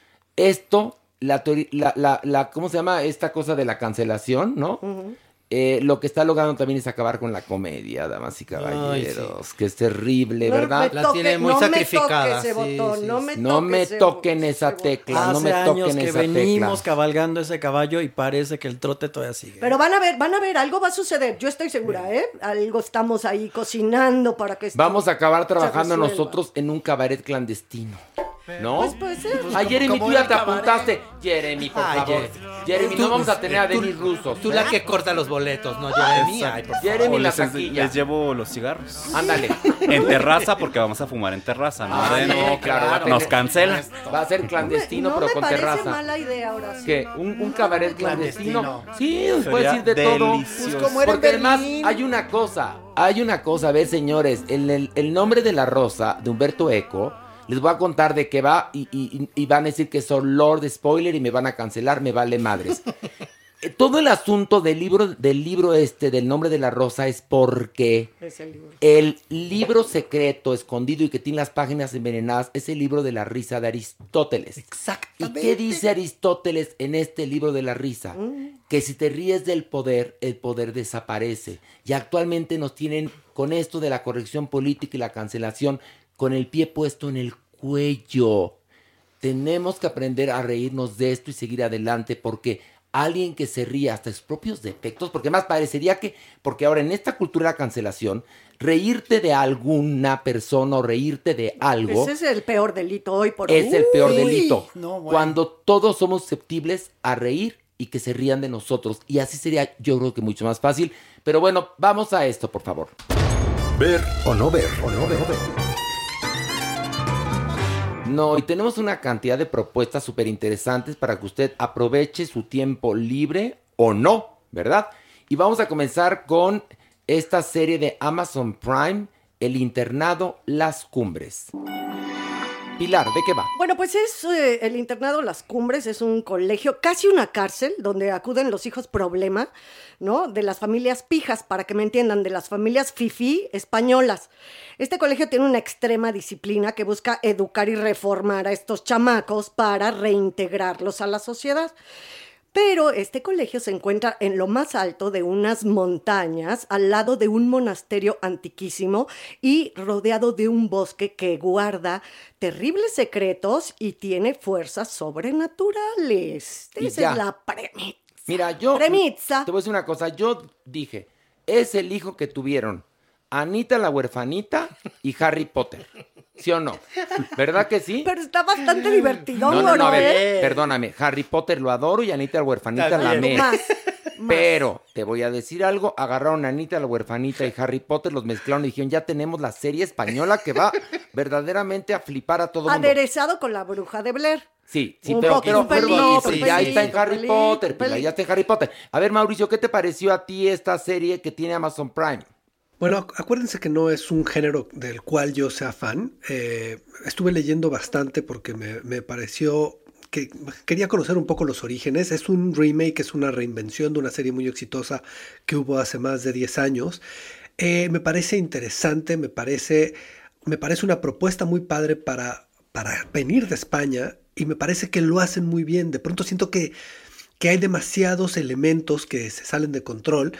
Esto, la, teoría- la, la, la, ¿cómo se llama esta cosa de la cancelación, no? Eh, lo que está logrando también es acabar con la comedia, damas y caballeros, que es terrible, No ¿verdad? me La toque- tiene muy no sacrificada, Me toque ese sí, botón, sí, no sí. me No toque me ese toquen bo- esa ese tecla, botón. no me Hace años toquen que esa tecla. venimos cabalgando ese caballo y parece que el trote todavía sigue. Pero van a ver, van a ver, algo va a suceder. Yo estoy segura, ¿eh? Algo estamos ahí cocinando para que esto Vamos a acabar se trabajando resuelva. nosotros en un cabaret clandestino. ¿No? Pues puede ser. A Jeremy, como tú ya era te cabaret. apuntaste. Jeremy, por Ay, favor. Jeremy. Jeremy, Tú, no vamos a tener a tú- Denis Russo. Tú la que corta los boletos, no Jeremy. Ay, por favor. Jeremy, O la les, taquilla. les llevo los cigarros. Ándale. En terraza, porque vamos a fumar en terraza, ¿no? Ah, De- no, claro, va a tener- Nos cancelan. Va a ser clandestino, no pero me con parece terraza. mala idea ahora sí. ¿Qué? ¿Un, un cabaret clandestino? Clandestino. Sí, Sería puedes decir de todo. delicioso. Pues como era en Porque además Berlín. hay una cosa, hay una cosa, a ver señores, el, el, el nombre de la rosa de Humberto Eco, les voy a contar de qué va y, y, y van a decir que son Lord Spoiler y me van a cancelar, me vale madres. Eh, Todo el asunto del libro, del libro este, del nombre de la rosa, es porque Es el libro. el libro secreto, escondido y que tiene las páginas envenenadas, es el libro de la risa de Aristóteles. ¿Y Exactamente. qué dice Aristóteles en este libro de la risa? Que si te ríes del poder, el poder desaparece. Y actualmente nos tienen con esto de la corrección política y la cancelación con el pie puesto en el cuello. Tenemos que aprender a reírnos de esto y seguir adelante porque alguien que se ríe hasta sus propios defectos, porque más parecería que, porque ahora en esta cultura de la cancelación, reírte de alguna persona o reírte de algo Ese es el peor delito hoy por hoy. es el peor Uy, delito. no, bueno. Cuando todos somos susceptibles a reír y que se rían de nosotros. Y así sería, yo creo que mucho más fácil. Pero bueno, vamos a esto, por favor. Ver o no ver, o no ver. No, y tenemos una cantidad de propuestas súper interesantes para que usted aproveche su tiempo libre o no, ¿verdad? Y vamos a comenzar con esta serie de Amazon Prime, El Internado Las Cumbres. Pilar, ¿de qué va? Bueno, pues es eh, el internado Las Cumbres, es un colegio, casi una cárcel, donde acuden los hijos problema, ¿no? De las familias pijas, para que me entiendan, de las familias fifí españolas. Este colegio tiene una extrema disciplina que busca educar y reformar a estos chamacos para reintegrarlos a la sociedad. Pero este colegio se encuentra en lo más alto de unas montañas, al lado de un monasterio antiquísimo y rodeado de un bosque que guarda terribles secretos y tiene fuerzas sobrenaturales. Y Esa ya. es la premisa. Mira, yo Premisa. te voy a decir una cosa. Yo dije, es el hijo que tuvieron Anita la huerfanita y Harry Potter. ¿Sí o no? ¿Verdad que sí? Pero está bastante divertido, No, no, no, a ver, ¿eh? perdóname. Harry Potter lo adoro y Anita la huerfanita la También. amé. Más, Pero te voy a decir algo, agarraron a Anita la huerfanita y Harry Potter, los mezclaron y dijeron, ya tenemos la serie española que va verdaderamente a flipar a todo el mundo. Aderezado con la bruja de Blair. Sí, sí, Un pero, poquito, pero, pero un no, pelito, pero un ya está en pelito, Harry pelito, Potter, Pilar, pelito. ya está en Harry Potter. A ver, Mauricio, ¿qué te pareció a ti esta serie que tiene Amazon Prime? Bueno, acu- acuérdense que no es un género del cual yo sea fan. Eh, estuve leyendo bastante porque me, me pareció que quería conocer un poco los orígenes. Es un remake, es una reinvención de una serie muy exitosa que hubo hace más de diez años. Eh, me parece interesante, me parece, me parece una propuesta muy padre para, para venir de España y me parece que lo hacen muy bien. De pronto siento que, que hay demasiados elementos que se salen de control,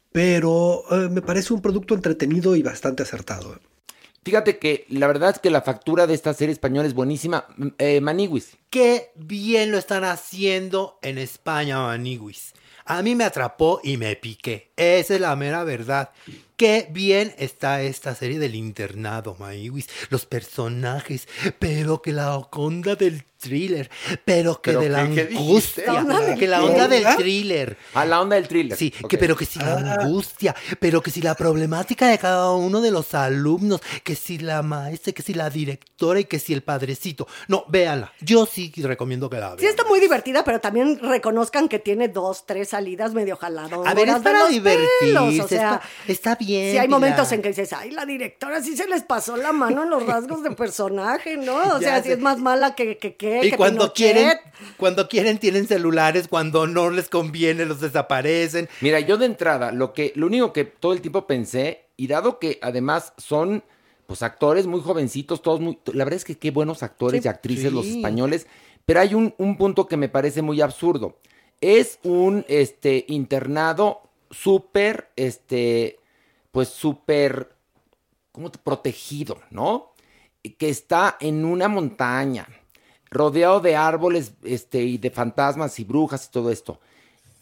pero eh, me parece un producto entretenido y bastante acertado. Fíjate que la verdad es que la factura de esta serie española es buenísima. M- Eh, Maniwis. Qué bien lo están haciendo en España, Maniguis. A mí me atrapó y me piqué. Esa es la mera verdad. Qué bien está esta serie del internado, Maniguis. Los personajes, pero que la onda del thriller, pero que ¿Pero de la qué- qué dijiste? angustia, ¿La onda de que la qué? onda del thriller. A la onda del thriller. Sí, Ok. que, pero que si la angustia, pero que si la problemática de cada uno de los alumnos, que si la maestra, que si la directora y que si el padrecito. No, véanla. Yo sí recomiendo que la vean. Sí está muy divertida, pero también reconozcan que tiene dos, tres salidas medio jaladoras. A ver, es de para los divertirse. pelos, o sea, está, está bien. sí hay momentos Pilar. en que dices, ay, la directora sí se les pasó la mano en los rasgos de personaje, ¿no? O Ya sea, sí sé. es más mala que que, que, Y que cuando Pinochet. quieren, cuando quieren tienen celulares, cuando no les conviene los desaparecen. Mira, yo de entrada, lo que, lo único que todo el tiempo pensé, y dado que además son pues actores muy jovencitos, todos muy. La verdad es que qué buenos actores Sí. y actrices Sí. los españoles. Pero hay un, un punto que me parece muy absurdo. Es un este internado súper, este, pues súper, ¿cómo te? Protegido, ¿no? Que está en una montaña, rodeado de árboles, este, y de fantasmas y brujas y todo esto.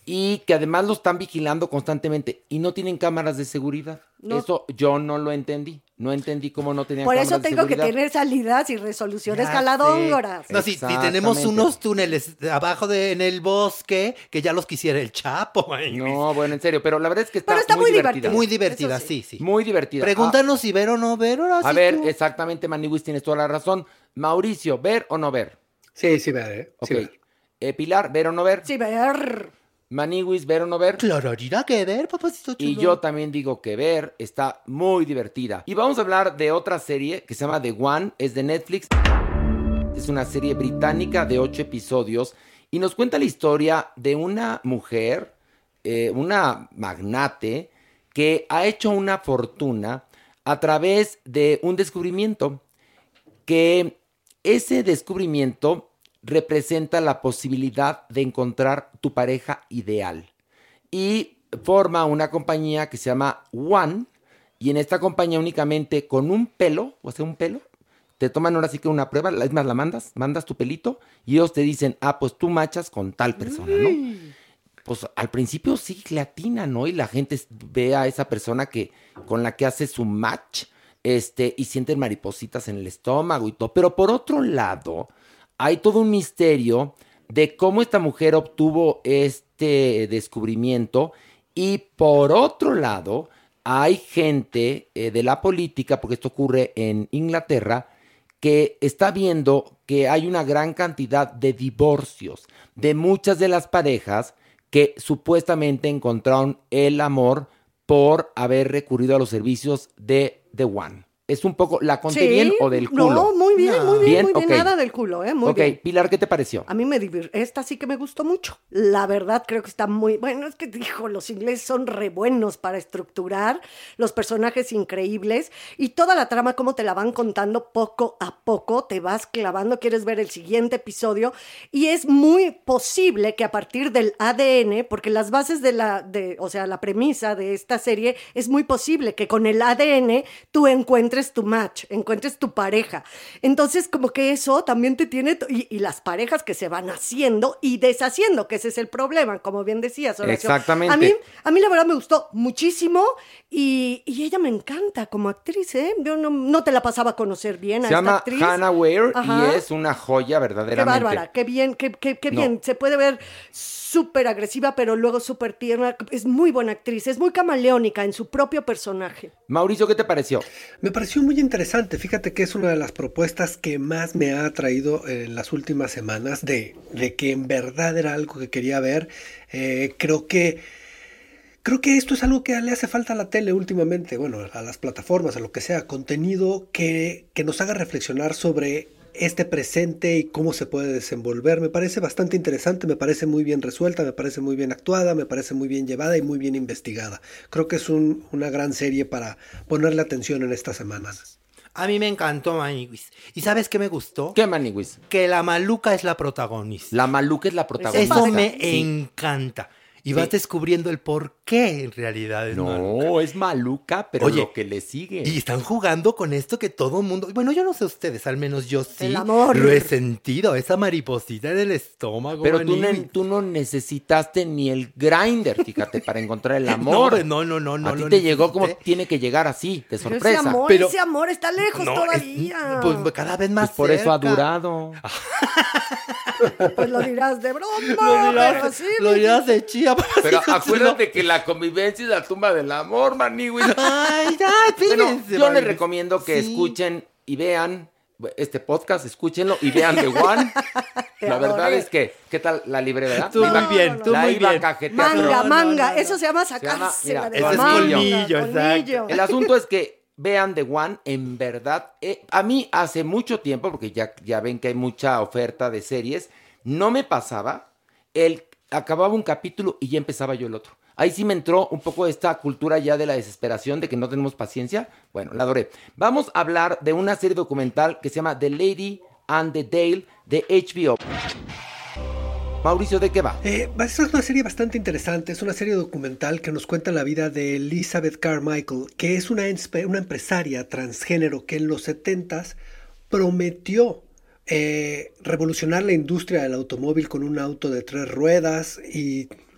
y que además lo están vigilando constantemente y no tienen cámaras de seguridad. No. Eso yo no lo entendí. No entendí cómo no tenían Por cámaras eso de tengo que seguridad. tener salidas y resoluciones Ya caladóngoras. sé. No, si, si tenemos Exactamente. unos túneles abajo de, en el bosque, que ya los quisiera el Chapo. Ay, No, bueno, en serio, pero la verdad es que está, Pero está muy divertida. divertida. muy divertida, Eso sí. sí, sí. Muy divertida. Pregúntanos si ver o no ver. Ahora Ah, a sí ver, tú. exactamente, Maniwis, tienes toda la razón. Mauricio, ¿ver o no ver? Sí, sí, ver, ¿eh? Ok. Sí, ver. Eh, Pilar, ¿ver o no ver? Sí, ver. Maniwis, ¿ver o no ver? Claro, irá que ver, papacito chulo. Y yo también digo que ver está muy divertida. Y vamos a hablar de otra serie que se llama The One, es de Netflix. Es una serie británica de ocho episodios y nos cuenta la historia de una mujer, eh, una magnate, que ha hecho una fortuna a través de un descubrimiento, que ese descubrimiento representa la posibilidad de encontrar tu pareja ideal. Y forma una compañía que se llama One, y en esta compañía únicamente con un pelo, o sea, un pelo, te toman ahora sí que una prueba, es más, la mandas, mandas tu pelito, y ellos te dicen, ah, pues tú machas con tal persona, ¿no? Pues al principio sí le atinan, ¿no? Y la gente ve a esa persona que, con la que hace su match, este, y sienten maripositas en el estómago y todo. Pero por otro lado, hay todo un misterio de cómo esta mujer obtuvo este descubrimiento, y por otro lado, hay gente eh, de la política, porque esto ocurre en Inglaterra, que está viendo que hay una gran cantidad de divorcios de muchas de las parejas que supuestamente encontraron el amor por haber recurrido a los servicios de The One. Es un poco, ¿la conté Sí, bien o del culo? No, muy bien, muy bien, muy bien. Ok. Nada del culo, ¿eh? Muy Ok, bien. Pilar, ¿qué te pareció? A mí me divirtió. Esta sí que me gustó mucho. La verdad, creo que está muy. Bueno, es que dijo, los ingleses son re buenos para estructurar, los personajes increíbles y toda la trama, como te la van contando poco a poco, te vas clavando, quieres ver el siguiente episodio. Y es muy posible que a partir del A D N, porque las bases de la. De, o sea, la premisa de esta serie, es muy posible que con el A D N tú encuentres tu match, encuentres tu pareja. Entonces, como que eso también te tiene, y, y las parejas que se van haciendo y deshaciendo, que ese es el problema, como bien decías, Horacio. Exactamente. A mí, a mí la verdad me gustó muchísimo y, y ella me encanta como actriz, ¿eh? Yo no, no te la pasaba a conocer bien a Se esta llama actriz. Hannah Ware Ajá. y es una joya Qué verdaderamente. bárbara, qué bien, qué, qué, qué No. bien. Se puede ver súper agresiva, pero luego súper tierna. Es muy buena actriz, es muy camaleónica en su propio personaje. Mauricio, ¿qué te pareció? Me pareció muy interesante. Fíjate que es una de las propuestas que más me ha atraído en las últimas semanas de, de que en verdad era algo que quería ver. Eh, creo que creo que esto es algo que le hace falta a la tele últimamente, bueno, a las plataformas, a lo que sea, contenido que, que nos haga reflexionar sobre este presente y cómo se puede desenvolver. Me parece bastante interesante, me parece muy bien resuelta, me parece muy bien actuada, me parece muy bien llevada y muy bien investigada. Creo que es un, una gran serie para ponerle atención en estas semanas. A mí me encantó Maniwis. ¿Y sabes qué me gustó? ¿Qué, Maniwis? Que la maluca es la protagonista. La maluca es la protagonista. Eso me Sí. encanta. Y Sí. vas descubriendo el por qué en realidad es maluca. No, es maluca, pero Oye, lo que le sigue. Y están jugando con esto que todo mundo... Bueno, yo no sé ustedes, al menos yo sí. El amor. Lo he sentido, esa mariposita en el estómago. Pero tú, Maniwis. ne- tú no necesitaste ni el grinder, fíjate, para encontrar el amor. No, no, no, no. A ti no te llegó como necesité. tiene que llegar así, de Pero sorpresa. ese amor, Pero- ese amor está lejos No, todavía. es- pues cada vez más Pues por eso ha cerca. durado. Pues lo dirás de broma, Lo dirás, pero sí. lo dirás de chía. Pero acuérdate que la convivencia es la tumba del amor, Maniwis. Ay, ya, Bueno, fíjense. yo les Maniwis. recomiendo que Sí. escuchen y vean este podcast, escúchenlo y vean The One. Te La verdad adoré. es que, ¿qué tal la libre, verdad? Tú La muy iba- bien, tú la muy iba a bien. cajetear, Manga, pero- no, manga, no, no. eso se llama Se llama, sacársela mira, de ese la es manga. colmillo, exacto. El asunto es que vean The One, en verdad, eh, a mí hace mucho tiempo, porque ya, ya ven que hay mucha oferta de series, no me pasaba, el, acababa un capítulo y ya empezaba yo el otro. Ahí sí me entró un poco esta cultura ya de la desesperación, de que no tenemos paciencia. Bueno, la adoré. Vamos a hablar de una serie documental que se llama The Lady and the Dale de H B O. Mauricio, ¿de qué va? Eh, esta es una serie bastante interesante, es una serie documental que nos cuenta la vida de Elizabeth Carmichael, que es una, enspe- una empresaria transgénero que en los setentas prometió eh, revolucionar la industria del automóvil con un auto de tres ruedas y,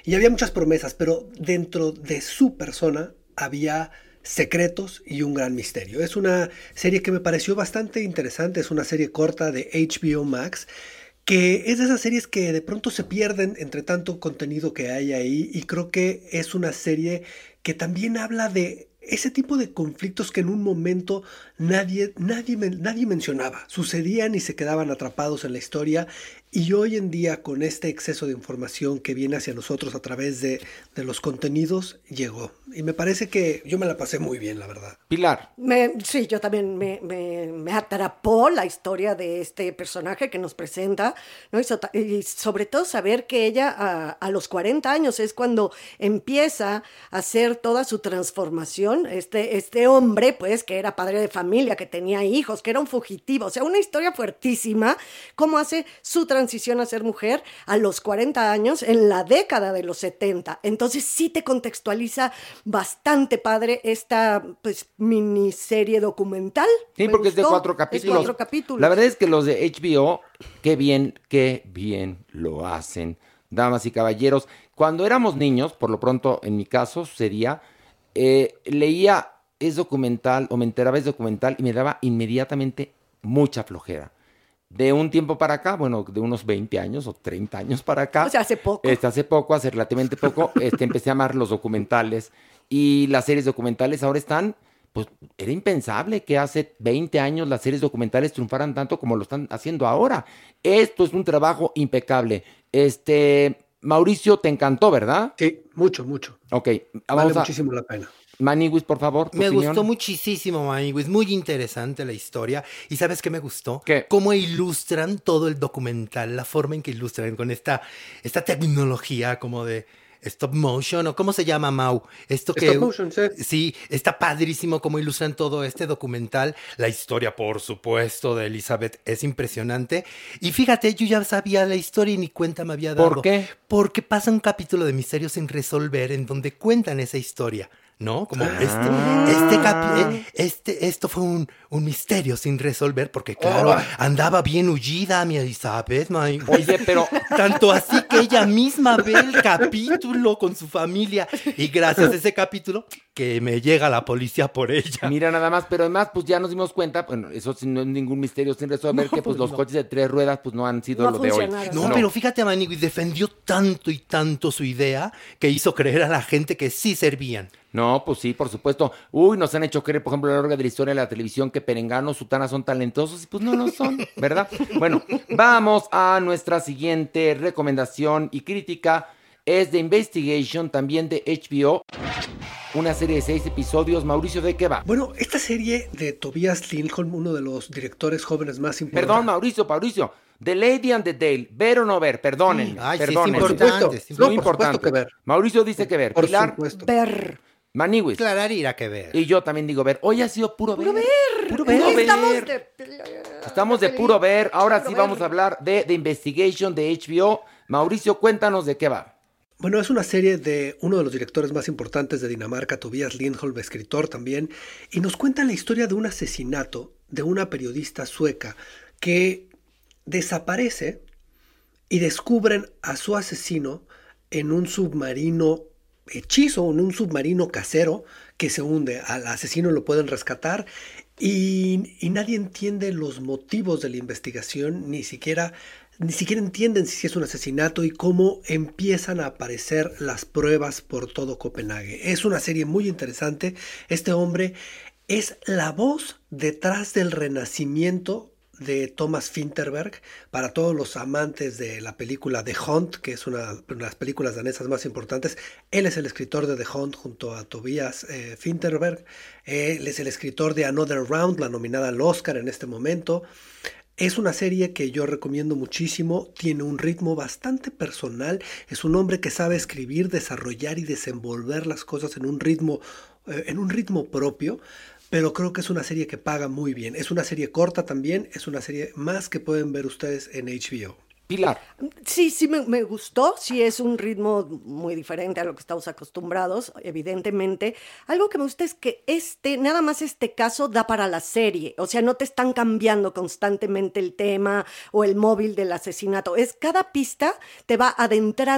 y había muchas promesas, pero dentro de su persona había secretos y un gran misterio. Es una serie que me pareció bastante interesante, es una serie corta de H B O Max, que es de esas series que de pronto se pierden entre tanto contenido que hay ahí, y creo que es una serie que también habla de ese tipo de conflictos que en un momento nadie, nadie, nadie mencionaba, sucedían y se quedaban atrapados en la historia, y hoy en día con este exceso de información que viene hacia nosotros a través de, de los contenidos, llegó. Y me parece que yo me la pasé muy bien, la verdad. Pilar. Me, sí, yo también me, me, me atrapó la historia de este personaje que nos presenta, ¿no? Y, so, y sobre todo saber que ella a, a los cuarenta años es cuando empieza a hacer toda su transformación. Este, este hombre, pues, que era padre de familia, que tenía hijos, que era un fugitivo. O sea, una historia fuertísima. Cómo hace su transición a ser mujer a los cuarenta años en la década de los setenta. Entonces sí te contextualiza bastante padre esta, pues, miniserie documental. Sí, Me porque es de gustó. cuatro capítulos. Es cuatro capítulos. La verdad es que los de H B O, qué bien, qué bien lo hacen, damas y caballeros. Cuando éramos niños, por lo pronto en mi caso sucedía, eh, leía es documental o me enteraba es documental y me daba inmediatamente mucha flojera. De un tiempo para acá, bueno, de unos veinte años o treinta años para acá. O sea, hace poco. Este, hace poco, hace relativamente poco, este, empecé a amar los documentales. Y las series documentales ahora están, pues, era impensable que hace veinte años las series documentales triunfaran tanto como lo están haciendo ahora. Esto es un trabajo impecable. Este, Mauricio, te encantó, ¿verdad? Sí, mucho, mucho. Ok, vamos vale a... muchísimo la pena. Maniwis, por favor, tu Me opinión. gustó muchísimo, Maniwis. Muy interesante la historia. ¿Y sabes qué me gustó? ¿Qué? Cómo ilustran todo el documental, la forma en que ilustran con esta, esta tecnología como de stop motion, o ¿cómo se llama, Mau? Esto que... Stop motion, sí. Sí, está padrísimo cómo ilustran todo este documental. La historia, por supuesto, de Elizabeth es impresionante. Y fíjate, yo ya sabía la historia y ni cuenta me había dado. ¿Por qué? Porque pasa un capítulo de Misterios sin resolver en donde cuentan esa historia, ¿no? Como Ah. este, este, capi- eh, este, esto fue un, un misterio sin resolver, porque claro, Oh. andaba bien hullida mi Elizabeth, my- Oye, pero... tanto así que ella misma ve el capítulo con su familia, y gracias a ese capítulo que me llega la policía por ella. Mira nada más, pero además pues ya nos dimos cuenta, bueno, eso sí no es ningún misterio sin resolver, No, que pues pues los no. coches de tres ruedas pues no han sido No lo de hoy. funcionaron. No, pero fíjate, Manigui defendió tanto y tanto su idea que hizo creer a la gente que sí servían. No, pues sí, por supuesto. Uy, nos han hecho creer, por ejemplo, a lo largo de la historia de la televisión que Perengano, Sutana son talentosos y pues no lo son, ¿verdad? Bueno, vamos a nuestra siguiente recomendación y crítica. Es The Investigation, también de H B O. Una serie de seis episodios. Mauricio, ¿de qué va? Bueno, esta serie de Tobias Lindholm, uno de los directores jóvenes más importantes. Perdón, Mauricio, Mauricio. The Lady and the Dale. ¿Ver o no ver? Perdónenme. Ay, sí, es perdónenme. importante, sí, Es no, muy por supuesto importante. que ver. Mauricio dice que ver. Por Pilar, supuesto. Ver. Maniwis. Claro, irá que ver. Y yo también digo ver. Hoy ha sido puro ver. Puro ver. Puro ver. Estamos de... Estamos de puro ver. Ahora Puro sí ver. vamos a hablar de The Investigation de H B O. Mauricio, cuéntanos de qué va. Bueno, es una serie de uno de los directores más importantes de Dinamarca, Tobias Lindholm, escritor también, y nos cuenta la historia de un asesinato de una periodista sueca que desaparece y descubren a su asesino en un submarino hechizo, en un submarino casero que se hunde. Al asesino lo pueden rescatar y, y nadie entiende los motivos de la investigación, ni siquiera... Ni siquiera entienden si es un asesinato y cómo empiezan a aparecer las pruebas por todo Copenhague. Es una serie muy interesante. Este hombre es la voz detrás del renacimiento de Thomas Vinterberg. Para todos los amantes de la película The Hunt, que es una, una de las películas danesas más importantes, él es el escritor de The Hunt junto a Tobias eh, Vinterberg. Él es el escritor de Another Round, la nominada al Oscar en este momento. Es una serie que yo recomiendo muchísimo, tiene un ritmo bastante personal, es un hombre que sabe escribir, desarrollar y desenvolver las cosas en un ritmo, eh, en un ritmo propio, pero creo que es una serie que paga muy bien. Es una serie corta también, es una serie más que pueden ver ustedes en H B O. Pilar. Sí, sí me, me gustó, sí es un ritmo muy diferente a lo que estamos acostumbrados, evidentemente. Algo que me gusta es que este, nada más este caso da para la serie, o sea, no te están cambiando constantemente el tema o el móvil del asesinato, es cada pista te va adentrando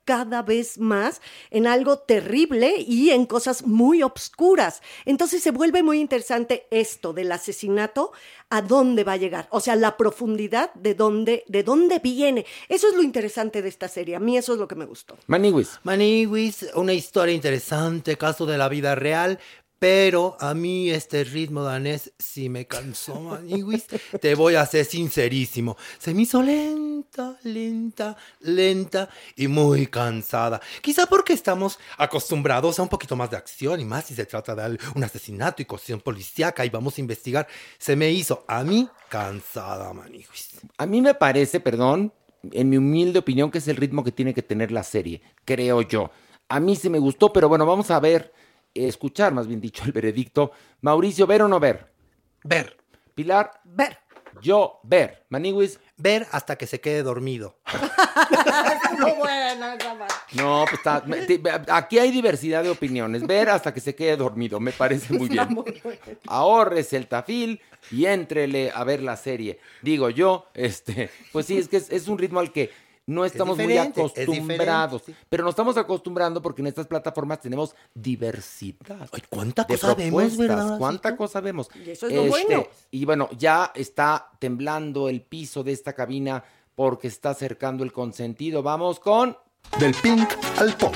cada vez más en algo terrible y en cosas muy obscuras. Entonces se vuelve muy interesante esto del asesinato, a dónde va a llegar, o sea, la profundidad de dónde, de dónde viene. Eso es lo interesante de esta serie, a mí eso es lo que me gustó. Maniwis. Maniwis, una historia interesante, caso de la vida real. Pero a mí este ritmo danés sí me cansó, Maniwis. Te voy a ser sincerísimo. Se me hizo lenta, lenta, lenta y muy cansada. Quizá porque estamos acostumbrados a un poquito más de acción y más si se trata de un asesinato y cuestión policíaca y vamos a investigar. Se me hizo a mí cansada, Maniwis. A mí me parece, perdón, en mi humilde opinión, que es el ritmo que tiene que tener la serie, creo yo. A mí sí me gustó, pero bueno, vamos a ver... escuchar, más bien dicho, el veredicto. Mauricio, ¿ver o no ver? Ver. Pilar. Ver. Yo, ver. Maniwis. Ver hasta que se quede dormido. No, bueno, no, no. No, pues está, aquí hay diversidad de opiniones. Ver hasta que se quede dormido, me parece muy bien. Muy Ahorrese el tafil y éntrele a ver la serie. Digo yo, este, pues sí, es que es, es un ritmo al que no estamos muy acostumbrados, sí. Pero nos estamos acostumbrando porque en estas plataformas tenemos diversidad. Ay, ¿cuánta cosa vemos, verdad? ¿Cuánta cosa vemos? Y eso es lo este, bueno. Y bueno, ya está temblando el piso de esta cabina porque está acercando el consentido. Vamos con... Del pink al punk.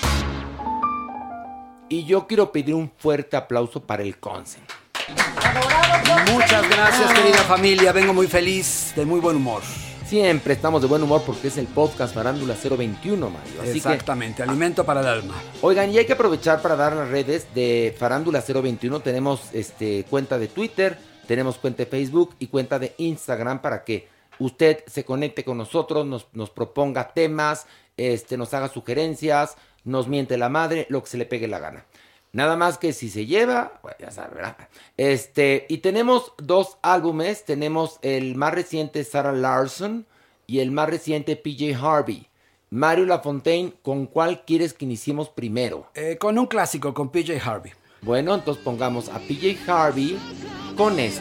Y yo quiero pedir un fuerte aplauso para el consent. Muchas gracias, querida familia. Vengo muy feliz, de muy buen humor. Siempre estamos de buen humor porque es el podcast Farándula cero veintiuno, Mario. Así Exactamente, que, alimento para el alma. Oigan, y hay que aprovechar para dar las redes de Farándula cero veintiuno. Tenemos este, cuenta de Twitter, tenemos cuenta de Facebook y cuenta de Instagram para que usted se conecte con nosotros, nos, nos proponga temas, este, nos haga sugerencias, nos miente la madre, lo que se le pegue la gana. Nada más que si se lleva, bueno, ya sabe, ¿verdad? Este, y tenemos dos álbumes, tenemos el más reciente Sarah Larson y el más reciente P J Harvey. Mario Lafontaine, ¿con cuál quieres que iniciemos primero? Eh, con un clásico, con P J Harvey. Bueno, entonces pongamos a P J Harvey con esto.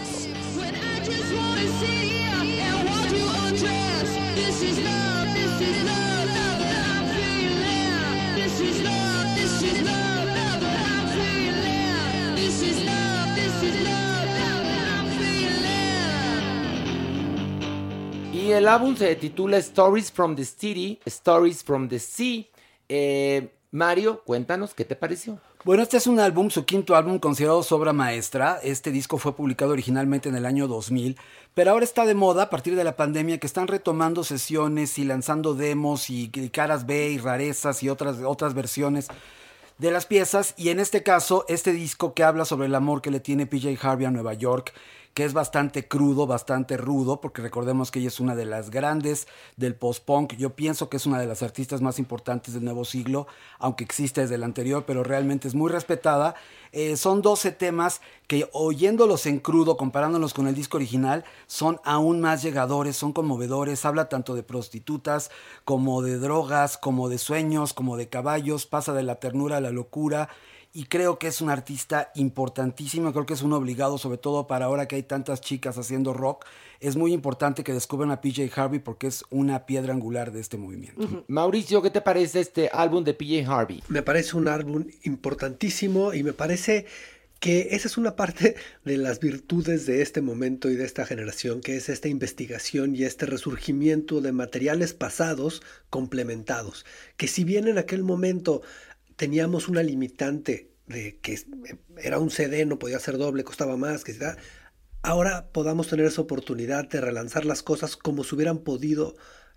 Y el álbum se titula Stories from the City, Stories from the Sea. Eh, Mario, cuéntanos, ¿qué te pareció? Bueno, este es un álbum, su quinto álbum, considerado su obra maestra. Este disco fue publicado originalmente en el año dos mil, pero ahora está de moda a partir de la pandemia, que están retomando sesiones y lanzando demos y, y caras B y rarezas y otras, otras versiones de las piezas. Y en este caso, este disco que habla sobre el amor que le tiene P J Harvey a Nueva York, que es bastante crudo, bastante rudo, porque recordemos que ella es una de las grandes del post-punk. Yo pienso que es una de las artistas más importantes del nuevo siglo, aunque existe desde el anterior, pero realmente es muy respetada. Eh, son doce temas que, oyéndolos en crudo, comparándolos con el disco original, son aún más llegadores, son conmovedores. Habla tanto de prostitutas, como de drogas, como de sueños, como de caballos, pasa de la ternura a la locura. Y creo que es un artista importantísimo, creo que es un obligado, sobre todo para ahora que hay tantas chicas haciendo rock. Es muy importante que descubran a P J Harvey porque es una piedra angular de este movimiento. Uh-huh. Mauricio, ¿qué te parece este álbum de P J Harvey? Me parece un álbum importantísimo y me parece que esa es una parte de las virtudes de este momento y de esta generación, que es esta investigación y este resurgimiento de materiales pasados complementados, que si bien en aquel momento teníamos una limitante de que era un C D, no podía ser doble, costaba más, que sea, ahora podamos tener esa oportunidad de relanzar las cosas como se hubieran podido,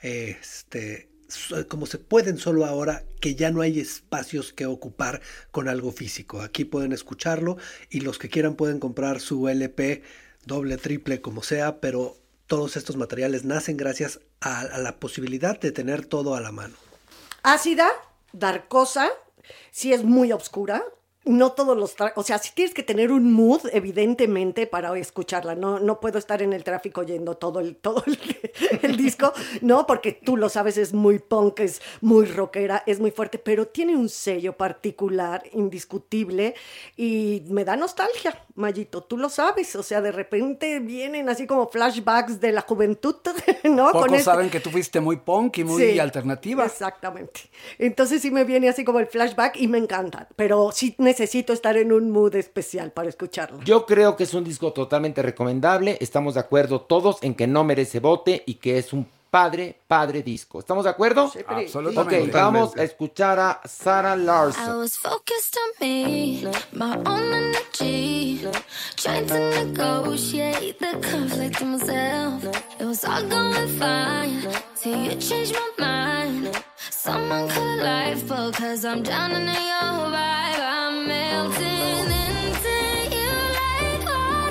este, como se pueden solo ahora, que ya no hay espacios que ocupar con algo físico. Aquí pueden escucharlo y los que quieran pueden comprar su L P, doble, triple, como sea, pero todos estos materiales nacen gracias a, a la posibilidad de tener todo a la mano. Ácida, darkosa, sí es muy oscura, no todos los... Tra- o sea, sí tienes que tener un mood, evidentemente, para escucharla. No, no puedo estar en el tráfico oyendo todo el, todo el, el disco, ¿no? Porque tú lo sabes, es muy punk, es muy rockera, es muy fuerte, pero tiene un sello particular, indiscutible, y me da nostalgia, Mayito, tú lo sabes. O sea, de repente vienen así como flashbacks de la juventud, ¿no? Pocos Con este- saben que tú fuiste muy punk y muy Sí, alternativa. Exactamente. Entonces sí me viene así como el flashback y me encanta, pero sí necesito estar en un mood especial para escucharlo. Yo creo que es un disco totalmente recomendable. Estamos de acuerdo todos en que no merece bote y que es un padre, padre disco. ¿Estamos de acuerdo? Sí, pero- Absolutamente. Ok, vamos a escuchar a Sarah I Larson. was focused on me, my own energy, trying to negotiate the conflict in myself. It was all going fine till you changed my mind. Someone could life, but cause I'm drowning in your vibe, I'm melting into you like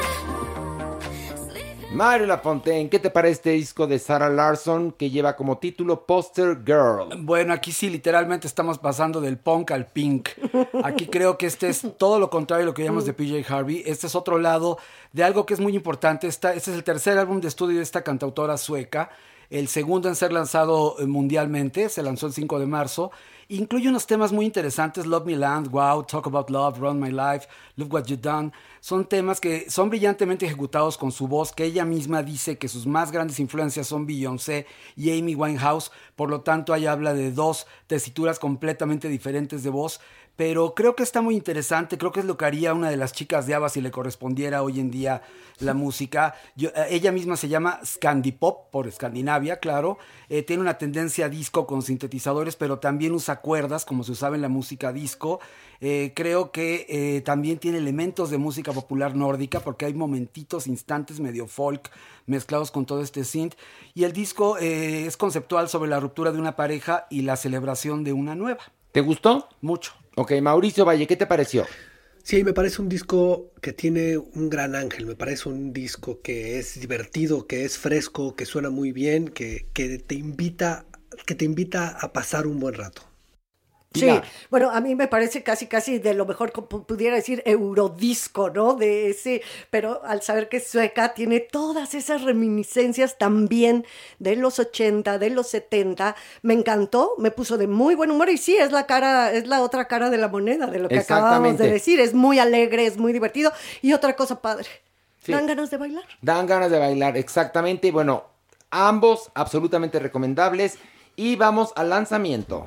water. Mario Lafontaine, ¿qué te parece este disco de Sarah Larson que lleva como título Poster Girl? Bueno, aquí sí literalmente estamos pasando del punk al pink. Aquí creo que este es todo lo contrario de lo que llamamos de P J Harvey. Este es otro lado de algo que es muy importante. Esta, este es el tercer álbum de estudio de esta cantautora sueca. El segundo en ser lanzado mundialmente, se lanzó el cinco de marzo. Incluye unos temas muy interesantes, Love Me Land, Wow, Talk About Love, Run My Life, Look What You've Done. Son temas que son brillantemente ejecutados con su voz, que ella misma dice que sus más grandes influencias son Beyoncé y Amy Winehouse. Por lo tanto, ahí habla de dos tesituras completamente diferentes de voz. Pero creo que está muy interesante, creo que es lo que haría una de las chicas de ABBA si le correspondiera hoy en día la música. Yo, eh, ella misma se llama Scandipop, por Escandinavia, claro. Eh, tiene una tendencia a disco con sintetizadores, pero también usa cuerdas, como se usaba en la música disco. Eh, creo que eh, también tiene elementos de música popular nórdica, porque hay momentitos, instantes medio folk mezclados con todo este synth. Y el disco eh, es conceptual sobre la ruptura de una pareja y la celebración de una nueva. ¿Te gustó? Mucho. Ok, Mauricio Valle, ¿qué te pareció? Sí, me parece un disco que tiene un gran ángel, me parece un disco que es divertido, que es fresco, que suena muy bien, que, que te invita, que te invita a pasar un buen rato. Sí, bueno, a mí me parece casi, casi de lo mejor que pu- pudiera decir eurodisco, ¿no? De ese, pero al saber que es sueca, tiene todas esas reminiscencias también de los ochenta, de los setenta. Me encantó, me puso de muy buen humor y sí, es la cara, es la otra cara de la moneda, de lo que acabamos de decir. Es muy alegre, es muy divertido y otra cosa padre. Sí. ¿Dan ganas de bailar? Dan ganas de bailar, exactamente. Y bueno, ambos absolutamente recomendables. Y vamos al lanzamiento.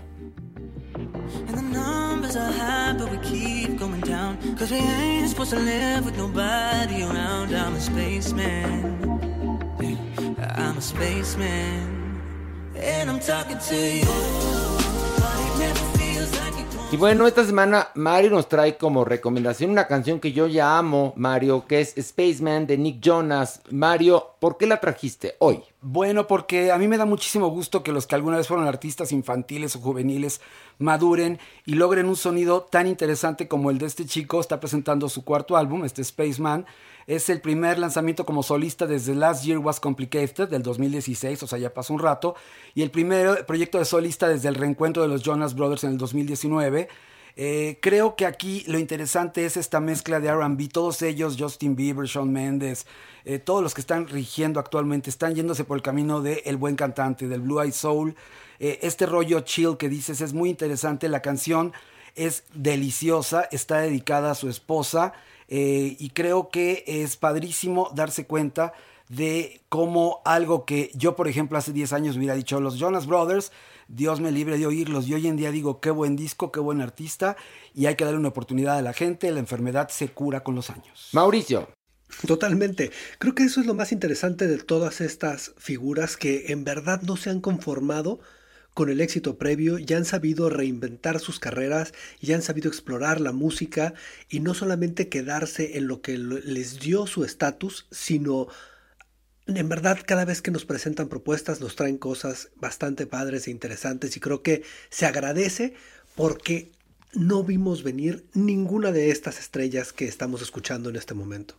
And the numbers are high, but we keep going down. Cause we ain't supposed to live with nobody around. I'm a spaceman. Yeah, I'm a spaceman. And I'm talking to you. But it never feels like it don't. Y bueno, esta semana Mario nos trae como recomendación una canción que yo ya amo, Mario, que es Spaceman de Nick Jonas. Mario, ¿por qué la trajiste hoy? Bueno, porque a mí me da muchísimo gusto que los que alguna vez fueron artistas infantiles o juveniles maduren y logren un sonido tan interesante como el de este chico. Está presentando su cuarto álbum, este Spaceman. Es el primer lanzamiento como solista desde Last Year Was Complicated del dos mil dieciséis, o sea, ya pasó un rato. Y el primer proyecto de solista desde el reencuentro de los Jonas Brothers en el dos mil diecinueve. Eh, creo que aquí lo interesante es esta mezcla de R and B. Todos ellos, Justin Bieber, Shawn Mendes, eh, todos los que están rigiendo actualmente, están yéndose por el camino de el buen cantante, del Blue Eyed Soul. Eh, este rollo chill que dices es muy interesante. La canción es deliciosa, está dedicada a su esposa. Eh, y creo que es padrísimo darse cuenta de cómo algo que yo, por ejemplo, hace diez años hubiera dicho, los Jonas Brothers, Dios me libre de oírlos, y hoy en día digo, qué buen disco, qué buen artista, y hay que darle una oportunidad a la gente. La enfermedad se cura con los años. Mauricio. Totalmente. Creo que eso es lo más interesante de todas estas figuras, que en verdad no se han conformado con el éxito previo, ya han sabido reinventar sus carreras, ya han sabido explorar la música y no solamente quedarse en lo que les dio su estatus, sino en verdad cada vez que nos presentan propuestas nos traen cosas bastante padres e interesantes, y creo que se agradece porque no vimos venir ninguna de estas estrellas que estamos escuchando en este momento.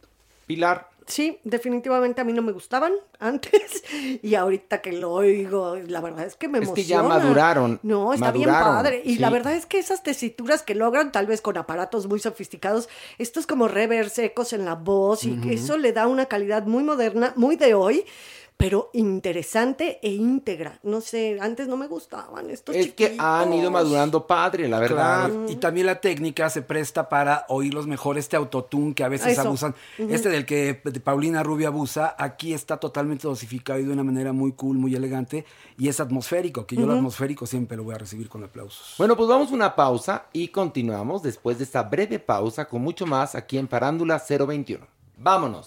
Pilar. Sí, definitivamente a mí no me gustaban antes y ahorita que lo oigo, la verdad es que me emociona. Es que ya maduraron. No, está maduraron, bien padre. Y sí. la verdad es que esas tesituras que logran, tal vez con aparatos muy sofisticados, estos como reverbs, ecos en la voz, y Uh-huh. eso le da una calidad muy moderna, muy de hoy, pero interesante e íntegra. No sé, antes no me gustaban estos Es que han ido madurando padre, la verdad. Claro, y también la técnica se presta para oírlos mejor. Este autotune que a veces Eso. abusan, Ujú. este del que de Paulina Rubio abusa, aquí está totalmente dosificado y de una manera muy cool, muy elegante, y es atmosférico, que yo lo Ujú. atmosférico siempre lo voy a recibir con aplausos. Bueno, pues vamos a una pausa y continuamos después de esta breve pausa con mucho más aquí en Farándula cero veintiuno. Vámonos.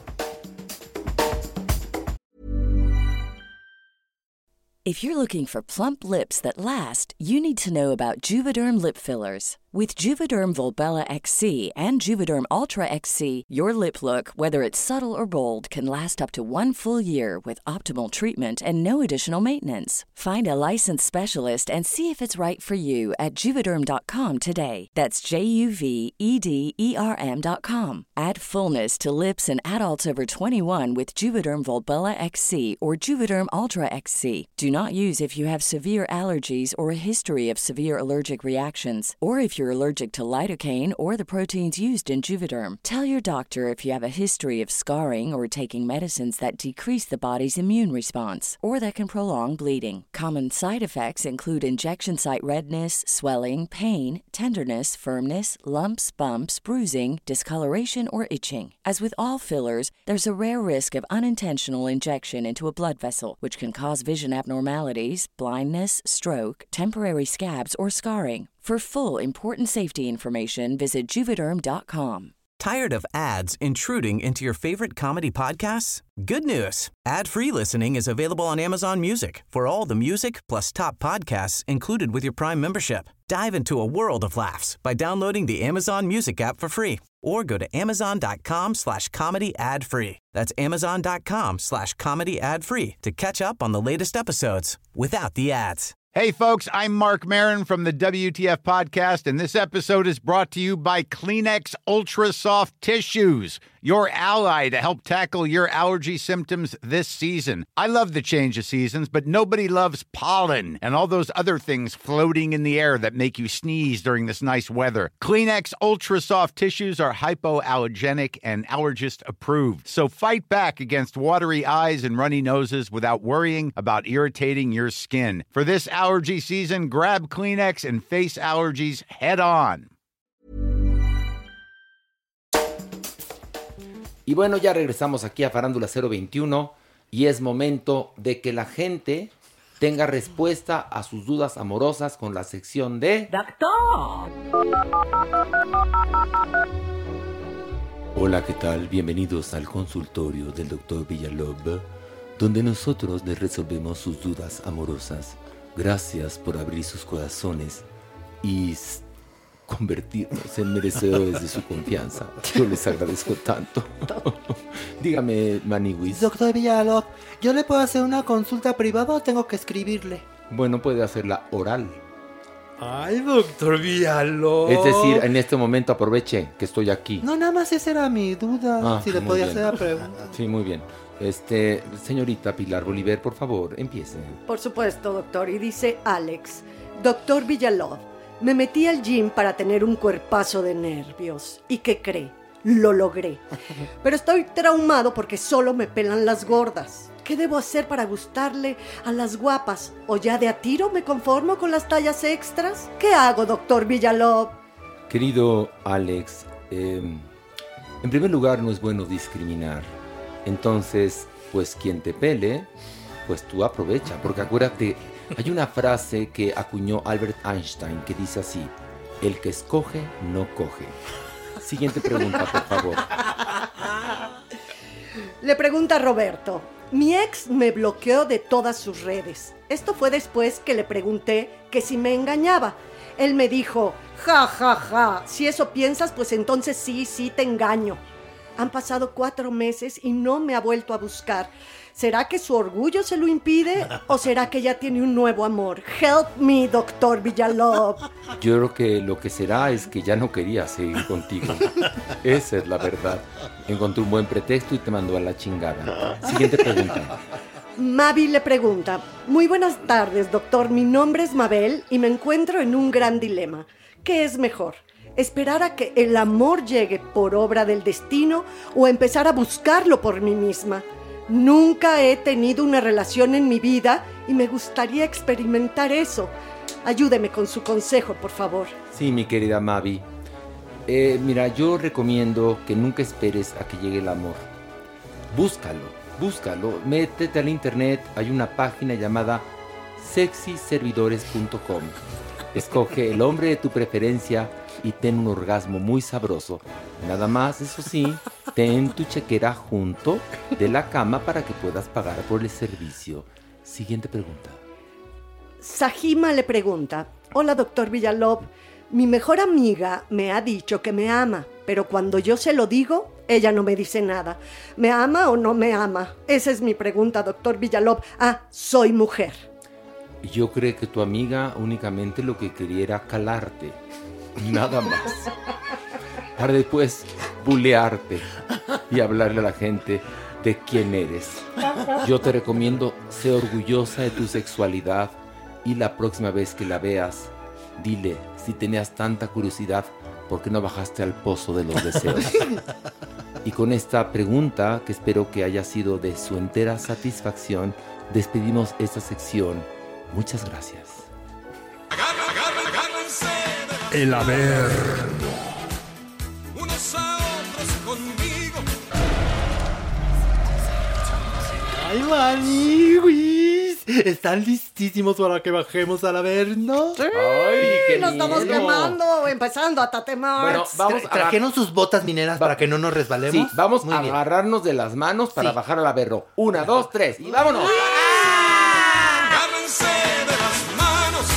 If you're looking for plump lips that last, you need to know about Juvederm lip fillers. With Juvederm Volbella X C and Juvederm Ultra X C, your lip look, whether it's subtle or bold, can last up to one full year with optimal treatment and no additional maintenance. Find a licensed specialist and see if it's right for you at juvederm dot com today. That's J U V E D E R M dot com. Add fullness to lips in adults over twenty-one with Juvederm Volbella X C or Juvederm Ultra X C. Do not use if you have severe allergies or a history of severe allergic reactions, or if you're allergic to lidocaine or the proteins used in Juvederm. Tell your doctor if you have a history of scarring or taking medicines that decrease the body's immune response or that can prolong bleeding. Common side effects include injection site redness, swelling, pain, tenderness, firmness, lumps, bumps, bruising, discoloration, or itching. As with all fillers, there's a rare risk of unintentional injection into a blood vessel, which can cause vision abnormalities, blindness, stroke, temporary scabs, or scarring. For full important safety information, visit juvederm dot com. Tired of ads intruding into your favorite comedy podcasts? Good news. Ad-free listening is available on Amazon Music for all the music plus top podcasts included with your Prime membership. Dive into a world of laughs by downloading the Amazon Music app for free or go to amazon.com slash comedy ad free. That's amazon.com slash comedy ad free to catch up on the latest episodes without the ads. Hey, folks, I'm Mark Maron from the W T F Podcast, and this episode is brought to you by Kleenex Ultra Soft Tissues, your ally to help tackle your allergy symptoms this season. I love the change of seasons, but nobody loves pollen and all those other things floating in the air that make you sneeze during this nice weather. Kleenex Ultra Soft Tissues are hypoallergenic and allergist approved, so fight back against watery eyes and runny noses without worrying about irritating your skin. For this allergy season, grab Kleenex and face allergies head on. Y bueno, ya regresamos aquí a Farándula cero veintiuno y es momento de que la gente tenga respuesta a sus dudas amorosas con la sección de... ¡Doctor! Hola, ¿qué tal? Bienvenidos al consultorio del doctor Villalobos, donde nosotros les resolvemos sus dudas amorosas. Gracias por abrir sus corazones y s- convertirnos en merecedores de su confianza. Yo les agradezco tanto. Dígame, Maniwis. Doctor Villalobos, ¿yo le puedo hacer una consulta privada o tengo que escribirle? Bueno, puede hacerla oral. Ay, doctor Villalobos. Es decir, en este momento aproveche que estoy aquí. No, nada más esa era mi duda. Ah, si le muy podía bien. hacer la pregunta. Sí, muy bien. Este, señorita Pilar Bolívar, por favor, empiece. Por supuesto, doctor. Y dice Alex, doctor Villalobos, me metí al gym para tener un cuerpazo de nervios. ¿Y qué cree? Lo logré. Pero estoy traumado porque solo me pelan las gordas. ¿Qué debo hacer para gustarle a las guapas? ¿O ya de a tiro me conformo con las tallas extras? ¿Qué hago, doctor Villalobos? Querido Alex, eh, en primer lugar no es bueno discriminar. Entonces, pues quien te pele, pues tú aprovecha. Porque acuérdate, hay una frase que acuñó Albert Einstein que dice así: el que escoge no coge. Siguiente pregunta, por favor. Le pregunta Roberto. Mi ex me bloqueó de todas sus redes. Esto fue después que le pregunté que si me engañaba. Él me dijo, ja, ja, ja, si eso piensas, pues entonces sí, sí te engaño. Han pasado cuatro meses y no me ha vuelto a buscar. ¿Será que su orgullo se lo impide o será que ya tiene un nuevo amor? Help me, doctor Villalob. Yo creo que lo que será es que ya no quería seguir contigo. Esa es la verdad. Encontré un buen pretexto y te mandó a la chingada. Siguiente pregunta. Mavi le pregunta, muy buenas tardes, doctor, mi nombre es Mabel y me encuentro en un gran dilema. ¿Qué es mejor? ¿Esperar a que el amor llegue por obra del destino o empezar a buscarlo por mí misma? Nunca he tenido una relación en mi vida y me gustaría experimentar eso. Ayúdeme con su consejo, por favor. Sí, mi querida Mavi. Eh, mira, yo recomiendo que nunca esperes a que llegue el amor. Búscalo, búscalo. Métete al internet. Hay una página llamada sexy servidores punto com. Escoge el hombre de tu preferencia y ten un orgasmo muy sabroso. Nada más, eso sí, ten tu chequera junto de la cama para que puedas pagar por el servicio. Siguiente pregunta. Sajima le pregunta, hola doctor Villalob, mi mejor amiga me ha dicho que me ama, pero cuando yo se lo digo, ella no me dice nada. ¿Me ama o no me ama? Esa es mi pregunta, doctor Villalob. Ah, soy mujer. Yo creo que tu amiga únicamente lo que quería era calarte. Nada más. Para después bulearte y hablarle a la gente de quién eres. Yo te recomiendo ser orgullosa de tu sexualidad y la próxima vez que la veas, dile, si tenías tanta curiosidad, ¿por qué no bajaste al pozo de los deseos? Y con esta pregunta, que espero que haya sido de su entera satisfacción, despedimos esta sección. Muchas gracias. El Averno. Unos a otros conmigo. ¡Ay, maniwis! ¿Están listísimos para que bajemos al Averno? Sí, ¡Ay, qué nos estamos miedo! quemando, empezando a tatemar. Bueno, vamos Tra- a... ¿Trajeron sus botas mineras para que no nos resbalemos? Sí, vamos Muy a bien. agarrarnos de las manos para Sí. bajar al averno. Una, dos, tres, y vámonos. Agárrense de las manos.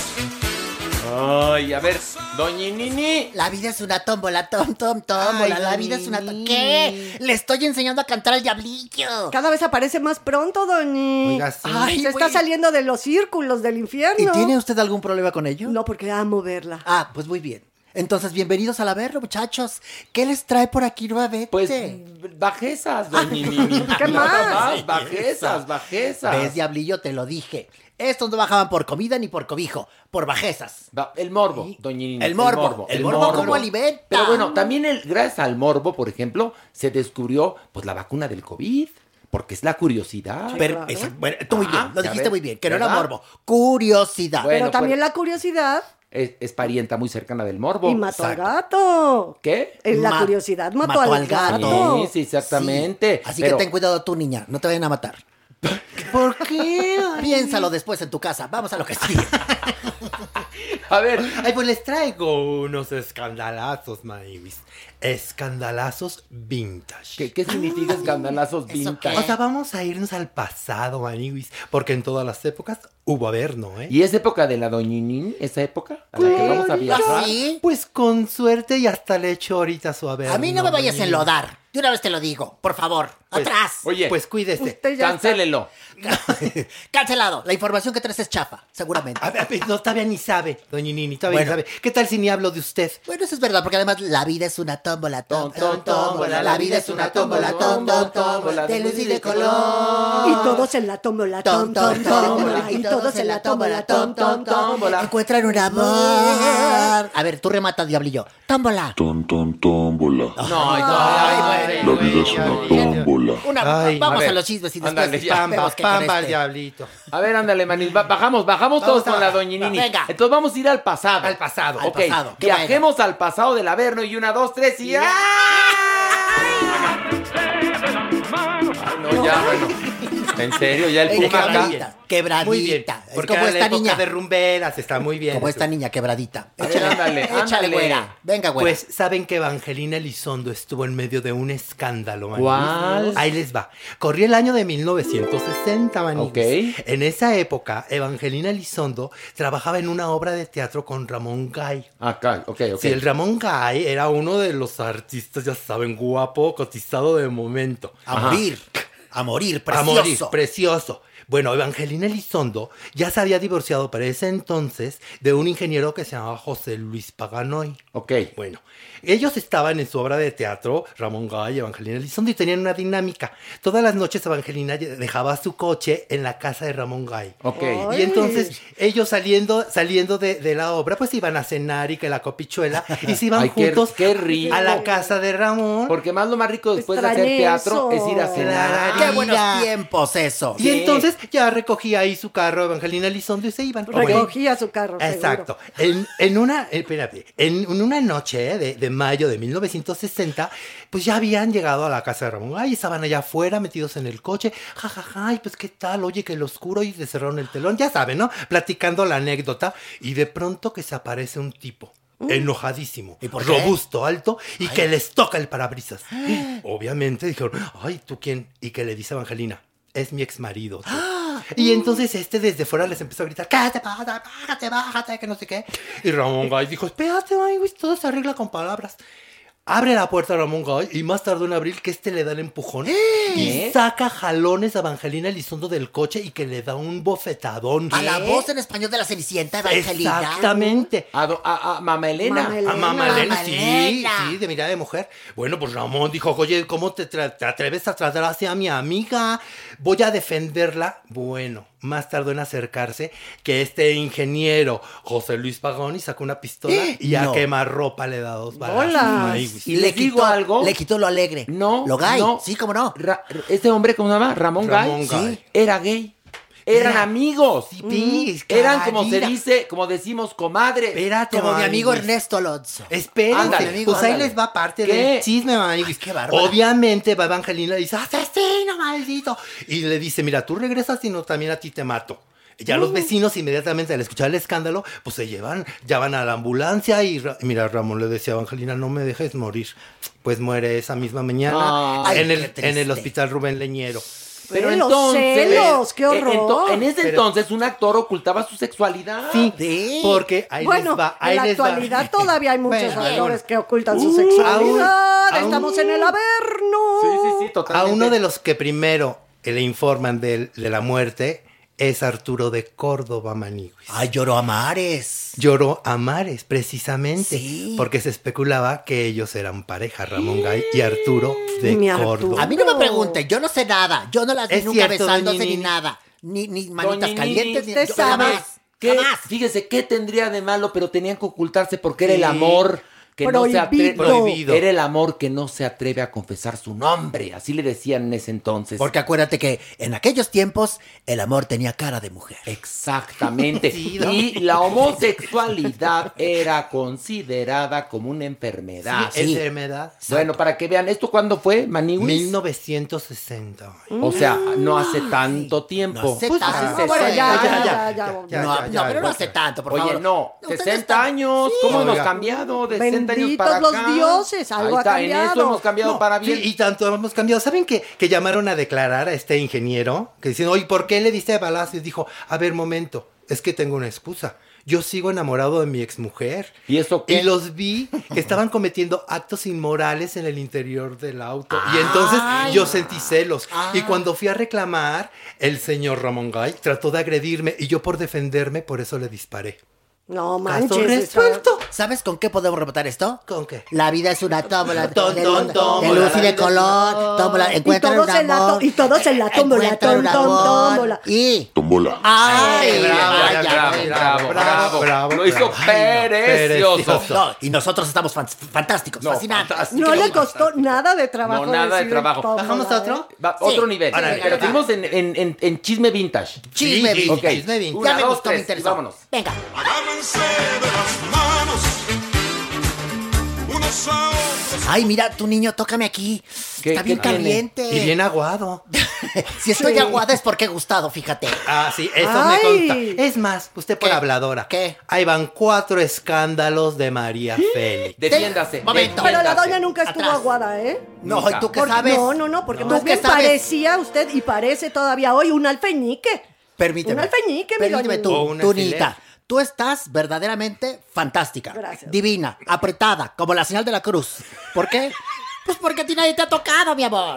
Ay, a ver, doña Nini. La vida es una tómbola, tom, tom, tómbola. Ay, La vida es una... Nini. ¿Qué? Le estoy enseñando a cantar al diablillo. Cada vez aparece más pronto, doñi. Oiga, sí. Ay, Se está güey. saliendo de los círculos del infierno. ¿Y tiene usted algún problema con ello? No, porque amo verla. Ah, pues muy bien. Entonces, bienvenidos al Averno, muchachos. ¿Qué les trae por aquí nuevamente? Pues, bajezas, doña Nini. ¿Qué Nada más? Bajezas, bajezas. ¿Ves, diablillo? Te lo dije. Estos no bajaban por comida ni por cobijo, por bajezas. Va, el morbo, doña Nini. El morbo. El morbo como alimenta. Pero bueno, también el, gracias al morbo, por ejemplo, se descubrió pues la vacuna del COVID. Porque es la curiosidad. Pero, claro. esa- bueno, tú muy bien, Ah, lo ya dijiste ves, muy bien, que no era ¿verdad? morbo. Curiosidad. Bueno, Pero también pues- la curiosidad Es, es parienta muy cercana del morbo. y mató Exacto. al gato. ¿Qué? En la Ma- curiosidad mató, mató al al gato. gato. Sí, sí, exactamente. Así Pero- que ten cuidado tú, niña, no te vayan a matar. ¿Por qué? Piénsalo después en tu casa. Vamos a lo que sigue. A ver, Ay, pues les traigo unos escandalazos, maniwis. Escandalazos vintage. ¿qué, qué significa escandalazos ¿Eso vintage? qué? O sea, vamos a irnos al pasado, maniwis. Porque en todas las épocas hubo Averno, ¿eh? ¿Y es época de la doña Nini? ¿Esa época? ¿A la que vamos a viajar? ¿Sí? Pues con suerte y hasta le echo ahorita su Averno. A mí no me vayas a maniwis. enlodar. De una vez te lo digo, por favor. Pues, Atrás. Oye, Pues cuídese. Usted ya está- cancélelo. Cancelado. La información que traes es chafa, seguramente. A ver, pues, no, todavía ni sabe, doña Nini, todavía Bueno. ni sabe. ¿Qué tal si ni hablo de usted? Bueno, eso es verdad, porque además la vida es una tómbola, tom, tom, tómbola. La vida es una tómbola, tom, tom, tómbola, de luz y de color. Y todos en la tómbola, tom, tom, tómbola. Y todos en la tómbola, tom, tom, tómbola. Encuentran un amor. A ver, tú remata, diablillo. Tómbola. Ton, ton, tómbola. No, ay, Ay, La vida es una tómbola. Una, Ay, vamos a ver, a, los chismes y después ándale, ya. Pamba, vemos qué con pamba, este. diablito. A ver, ándale, manis. ba- Bajamos, bajamos todos a con la bajar. doña Nini. Venga. Entonces vamos a ir al pasado. Al pasado. Al Ok, pasado. Qué viajemos al pasado del Averno y una, dos, tres y... ¡ay! No, ya, bueno. En serio, ya el Ey, puma acá. quebradita, quebradita. Muy bien. Es Porque como era la esta época niña. de rumberas, está muy bien. Como eso. esta niña quebradita. A ver, Échale, ándale, échale, ándale. güera. Venga, güera. Pues saben que Evangelina Elizondo estuvo en medio de un escándalo, manis. ¿Cuál? Ahí les va. Corría el año de mil novecientos sesenta, manis. Ok. En esa época, Evangelina Elizondo trabajaba en una obra de teatro con Ramón Gay. Acá, ok, ok. Sí, el Ramón Gay era uno de los artistas, ya saben, guapo, cotizado de momento. A morir. A morir, A precioso. morir, precioso. Bueno, Evangelina Elizondo ya se había divorciado para ese entonces de un ingeniero que se llamaba José Luis Paganoy. Ok. Bueno, ellos estaban en su obra de teatro, Ramón Gay y Evangelina Elizondo, y tenían una dinámica. Todas las noches Evangelina dejaba su coche en la casa de Ramón Gay. Ok. Y entonces ellos saliendo, saliendo de, de la obra, pues iban a cenar y que la copichuela, y se iban Ay, qué- juntos qué rico. a la casa de Ramón. Porque más lo más rico después de hacer Extrañé teatro eso. es ir a cenar. Qué buenos tiempos eso. Y entonces ya recogía ahí su carro Evangelina Elizondo y se iban. Recogía su carro, Exacto. En, en una, eh, espérate, en, en una noche eh, de, de mayo de mil novecientos sesenta, pues ya habían llegado a la casa de Ramón. Ay, estaban allá afuera metidos en el coche. Ja, ja, ja, ay, pues qué tal, oye, que lo oscuro, y le cerraron el telón. Ya saben, ¿no? Platicando la anécdota. Y de pronto que se aparece un tipo. Enojadísimo, por qué? robusto, alto, y que les toca el parabrisas. Obviamente dijeron, ay, ¿tú quién? Y que le dice a Evangelina, es mi ex marido. Y entonces este desde fuera les empezó a gritar, ¿qué te pasa? Bájate, bájate, que no sé qué. Y Ramón Gay dijo, espérate, ay, güey, todo se arregla con palabras. Abre la puerta a Ramón Gay y más tardó en abrir que este le da el empujón y saca jalones a Evangelina Elizondo del coche y que le da un bofetadón. A la voz en español de la Cenicienta, Evangelina. Exactamente. A, do- a, a Mama Elena. A Mamá Elena, sí, Elena. sí, de mirada de mujer. Bueno, pues Ramón dijo, oye, ¿cómo te, tra- te atreves a tratar hacia mi amiga? Voy a defenderla. Bueno, más tardó en acercarse que este ingeniero José Luis Pagoni sacó una pistola y a No. quemarropa le da dos balazos. Hola. Ay, güey. Y les digo algo. Le quitó lo alegre. No, Lo gay. no. Sí, cómo no. Ra- este hombre, ¿cómo se llama? Ramón, Ramón Gay. Gay. Sí. Era gay. Eran Era- amigos. Sí, Eran, como se carayita. dice, como decimos, comadres. Espérate, Como mi mami, amigo güey. Ernesto Alonso. Espérense, Ándale, pues ahí ándale. les va parte ¿Qué? del chisme, mami. qué bárbara. Obviamente va Evangelina y dice, asesino, maldito. Y le dice, mira, tú regresas y no, también a ti te mato. Y ya los vecinos inmediatamente al escuchar el escándalo, pues se llevan, ya van a la ambulancia y Ra- mira, Ramón le decía a Evangelina, no me dejes morir. Pues muere esa misma mañana Ay, en, qué el, en triste. el hospital Rubén Leñero. Pero Ve, los entonces, celos, qué eh, horror. ento- en ese Pero- entonces un actor ocultaba su sexualidad. Sí, Sí. porque ahí Bueno, les va. Ahí en la les va. actualidad todavía hay muchos Bueno, actores bueno. que ocultan su Uh, sexualidad. aún- Estamos aún- en el Averno. Sí, sí, sí, A totalmente. uno de los que primero le informan de, de la muerte es Arturo de Córdoba Manigüis. Ay, lloró a mares. Lloró a mares, precisamente, Sí. porque se especulaba que ellos eran pareja, Ramón Gay y Arturo de Mi Arturo. Córdoba. A mí no me pregunten, yo no sé nada. Yo no las vi Es nunca cierto, besándose doña ni Nini. nada. Ni, ni manitas Doña calientes, Nini, ni usted yo sabe jamás. ¿Qué? Jamás. Fíjese, ¿qué tendría de malo? Pero tenían que ocultarse porque era Sí. el amor que no se atreve. Prohibido. Prohibido. Era el amor que no se atreve a confesar su nombre. Así le decían en ese entonces. Porque acuérdate que en aquellos tiempos el amor tenía cara de mujer. Exactamente. Sí, ¿no? Y la homosexualidad era considerada como una enfermedad. Sí, enfermedad. Bueno, para que vean, ¿esto cuándo fue, Maniwis? mil novecientos sesenta. O sea, no hace tanto tiempo. No hace Pues, tanto. hace Ah, bueno, sesenta. ya, ya, ya, ya, ya. ya, no, ya, no, ya, pero no ya. hace tanto, por Oye, favor. no, Ustedes sesenta están- años, Sí. ¿cómo hemos Oiga. cambiado de sesenta años Benditos para los acá? dioses, algo Ahí ha está, en eso cambiado. hemos cambiado No, para sí, bien. y tanto hemos cambiado. ¿Saben que, que llamaron a declarar a este ingeniero? Que dicen, oye, ¿por qué le diste balazo? Y dijo, a ver, momento, es que tengo una excusa. Yo sigo enamorado de mi exmujer. ¿Y eso qué? Y los vi que estaban cometiendo actos inmorales en el interior del auto. Y entonces Ay. yo sentí celos. Ah. Y cuando fui a reclamar, el señor Ramón Gay trató de agredirme. Y yo por defenderme, por eso le disparé. No Caso manches. resuelto. ¿Sabes con qué podemos rematar esto? ¿Con qué? La vida es una tómbola Ton, de, ton, luz- tómbola, de luz y la de vida es color. una- Tómbola, Y encuentran todos un en la to- amor. y todos en la tómbola, Encuentran ton, un ton, amor. tómbola. Y... Tómbola. ¡Ay! bravo, vaya, bravo, vaya. bravo, bravo, bravo, Lo hizo bravo. Ay, no, precioso. precioso. No, y nosotros estamos fan- fantásticos, No, fascinantes. fantástico. No le costó nada de trabajo. No, nada de decir trabajo. tómbola, ¿Bajamos a otro? ¿eh? Va, Sí. otro nivel. Órale, Pero va. seguimos en, en, en, en chisme vintage. Chisme, Sí, sí, vintage. chisme vintage. Una, Ya me dos, gustó, me tres, y interesó. vámonos. Venga. Ay, mira, tu niño, tócame aquí. ¿Qué- Está bien qué tiene? caliente. Y bien aguado. Si estoy Sí. aguada es porque he gustado, fíjate. Ah, sí, eso Ay. me consta. Es más, usted por ¿Qué? habladora. ¿Qué? Ahí van cuatro escándalos de María Félix. Defiéndase. Momento. Pero la defiéndase. doña nunca estuvo Atrás. aguada, ¿eh? No, Nunca. ¿y tú qué Porque- sabes? No, no, no, porque ¿Tú más qué bien sabes? parecía usted y parece todavía hoy un alfeñique. Permíteme. Un alfeñique, mi Permíteme doña. tú, O un tú, alfiler. niñita. Tú estás verdaderamente fantástica. Gracias. Divina, apretada, como la señal de la cruz. ¿Por qué? Pues porque a ti nadie te ha tocado, mi amor.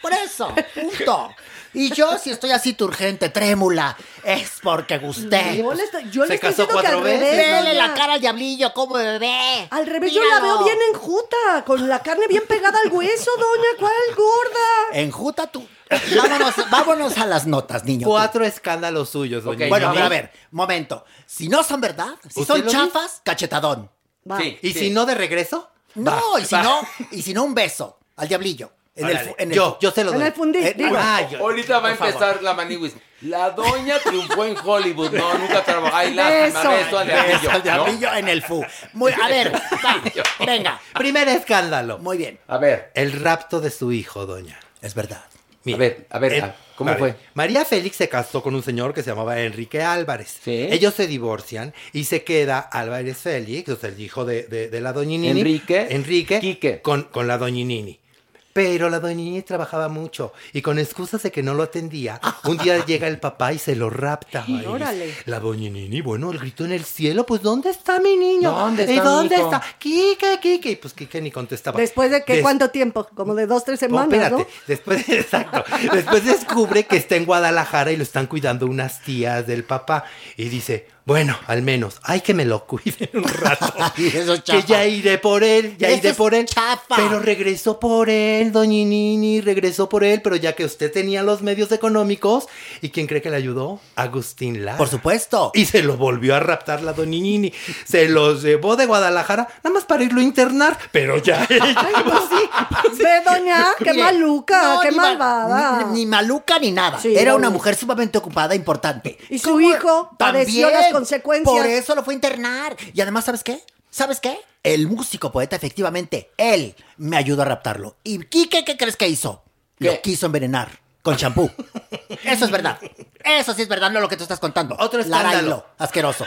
Por eso, punto. Y yo, si estoy así turgente, trémula, es porque gusté. Yo le estoy, yo le Se estoy casó diciendo que cuatro al veces. revés, Vele doña. la cara al diablillo, como bebé. Al revés, yo la Míralo. veo bien enjuta, con la carne bien pegada al hueso, doña. ¿Cuál gorda? Enjuta tú. Vámonos, vámonos a las notas, niño. Cuatro escándalos suyos, doña. Ok, Bueno, a Nini. ver, a ver, momento. Si no son verdad, si ¿Usted son lo chafas, cachetadón. Va. Sí, ¿Y sí. si no de regreso? No, Va, y si va. no, y si no, un beso al diablillo. En el, Órale, fu- en el yo, fu- yo se lo doy. En el fundí, Eh, digo. Ah, yo- Ahorita va a por empezar favor. la Maniwis. La doña triunfó en Hollywood. No, nunca trabajó. Ay, lástima, Beso. beso al diablillo. Beso al ¿no? diablillo en el fu. Muy, a ver, va, venga. Primer escándalo. Muy bien. A ver, El rapto de su hijo, doña. Es verdad. a ver, a ver, el- ah, ¿cómo a ver, fue? María Félix se casó con un señor que se llamaba Enrique Álvarez. Sí. Ellos se divorcian y se queda Álvarez Félix, o sea, el hijo de, de, de la doña Nini. Enrique. Enrique. Quique. Con, con la doña Nini. Pero la doña Nini trabajaba mucho y con excusas de que no lo atendía, un día llega el papá y se lo rapta. Ay, Órale. La doña Nini, bueno, el grito en el cielo, pues ¿dónde está mi niño? ¿Dónde ¿Y está, dónde mijo? está? Quique, Quique. Y pues Quique ni contestaba. Después de que, Des- ¿cuánto tiempo? Como de dos, tres Oh, semanas, espérate, ¿no? después, exacto, después descubre que está en Guadalajara y lo están cuidando unas tías del papá y dice, bueno, al menos, hay que me lo cuiden un rato, Ay, eso es que chafa. ya iré por él, ya Eso iré es por él, chafa. pero regresó por él, doña Nini, regresó por él, pero ya que usted tenía los medios económicos, ¿y quién cree que le ayudó? Agustín Lara. Por supuesto. Y se lo volvió a raptar la doña Nini, se los llevó de Guadalajara, nada más para irlo a internar, pero ya ella, pues sí, Ve, doña, qué Mire, maluca, no, qué ni ma- malvada. Ni, ni maluca ni nada. Sí, Era no, una no. mujer sumamente ocupada, importante. Y su hijo padeció También. las consecuencias. Por eso lo fue a internar. Y además, ¿sabes qué? ¿Sabes qué? El músico poeta, efectivamente, él me ayudó a raptarlo. ¿Y Quique qué crees que hizo? ¿Qué? Lo quiso envenenar con champú. Eso es verdad. Eso sí es verdad, no lo que tú estás contando. Otro escándalo. Larailo, asqueroso.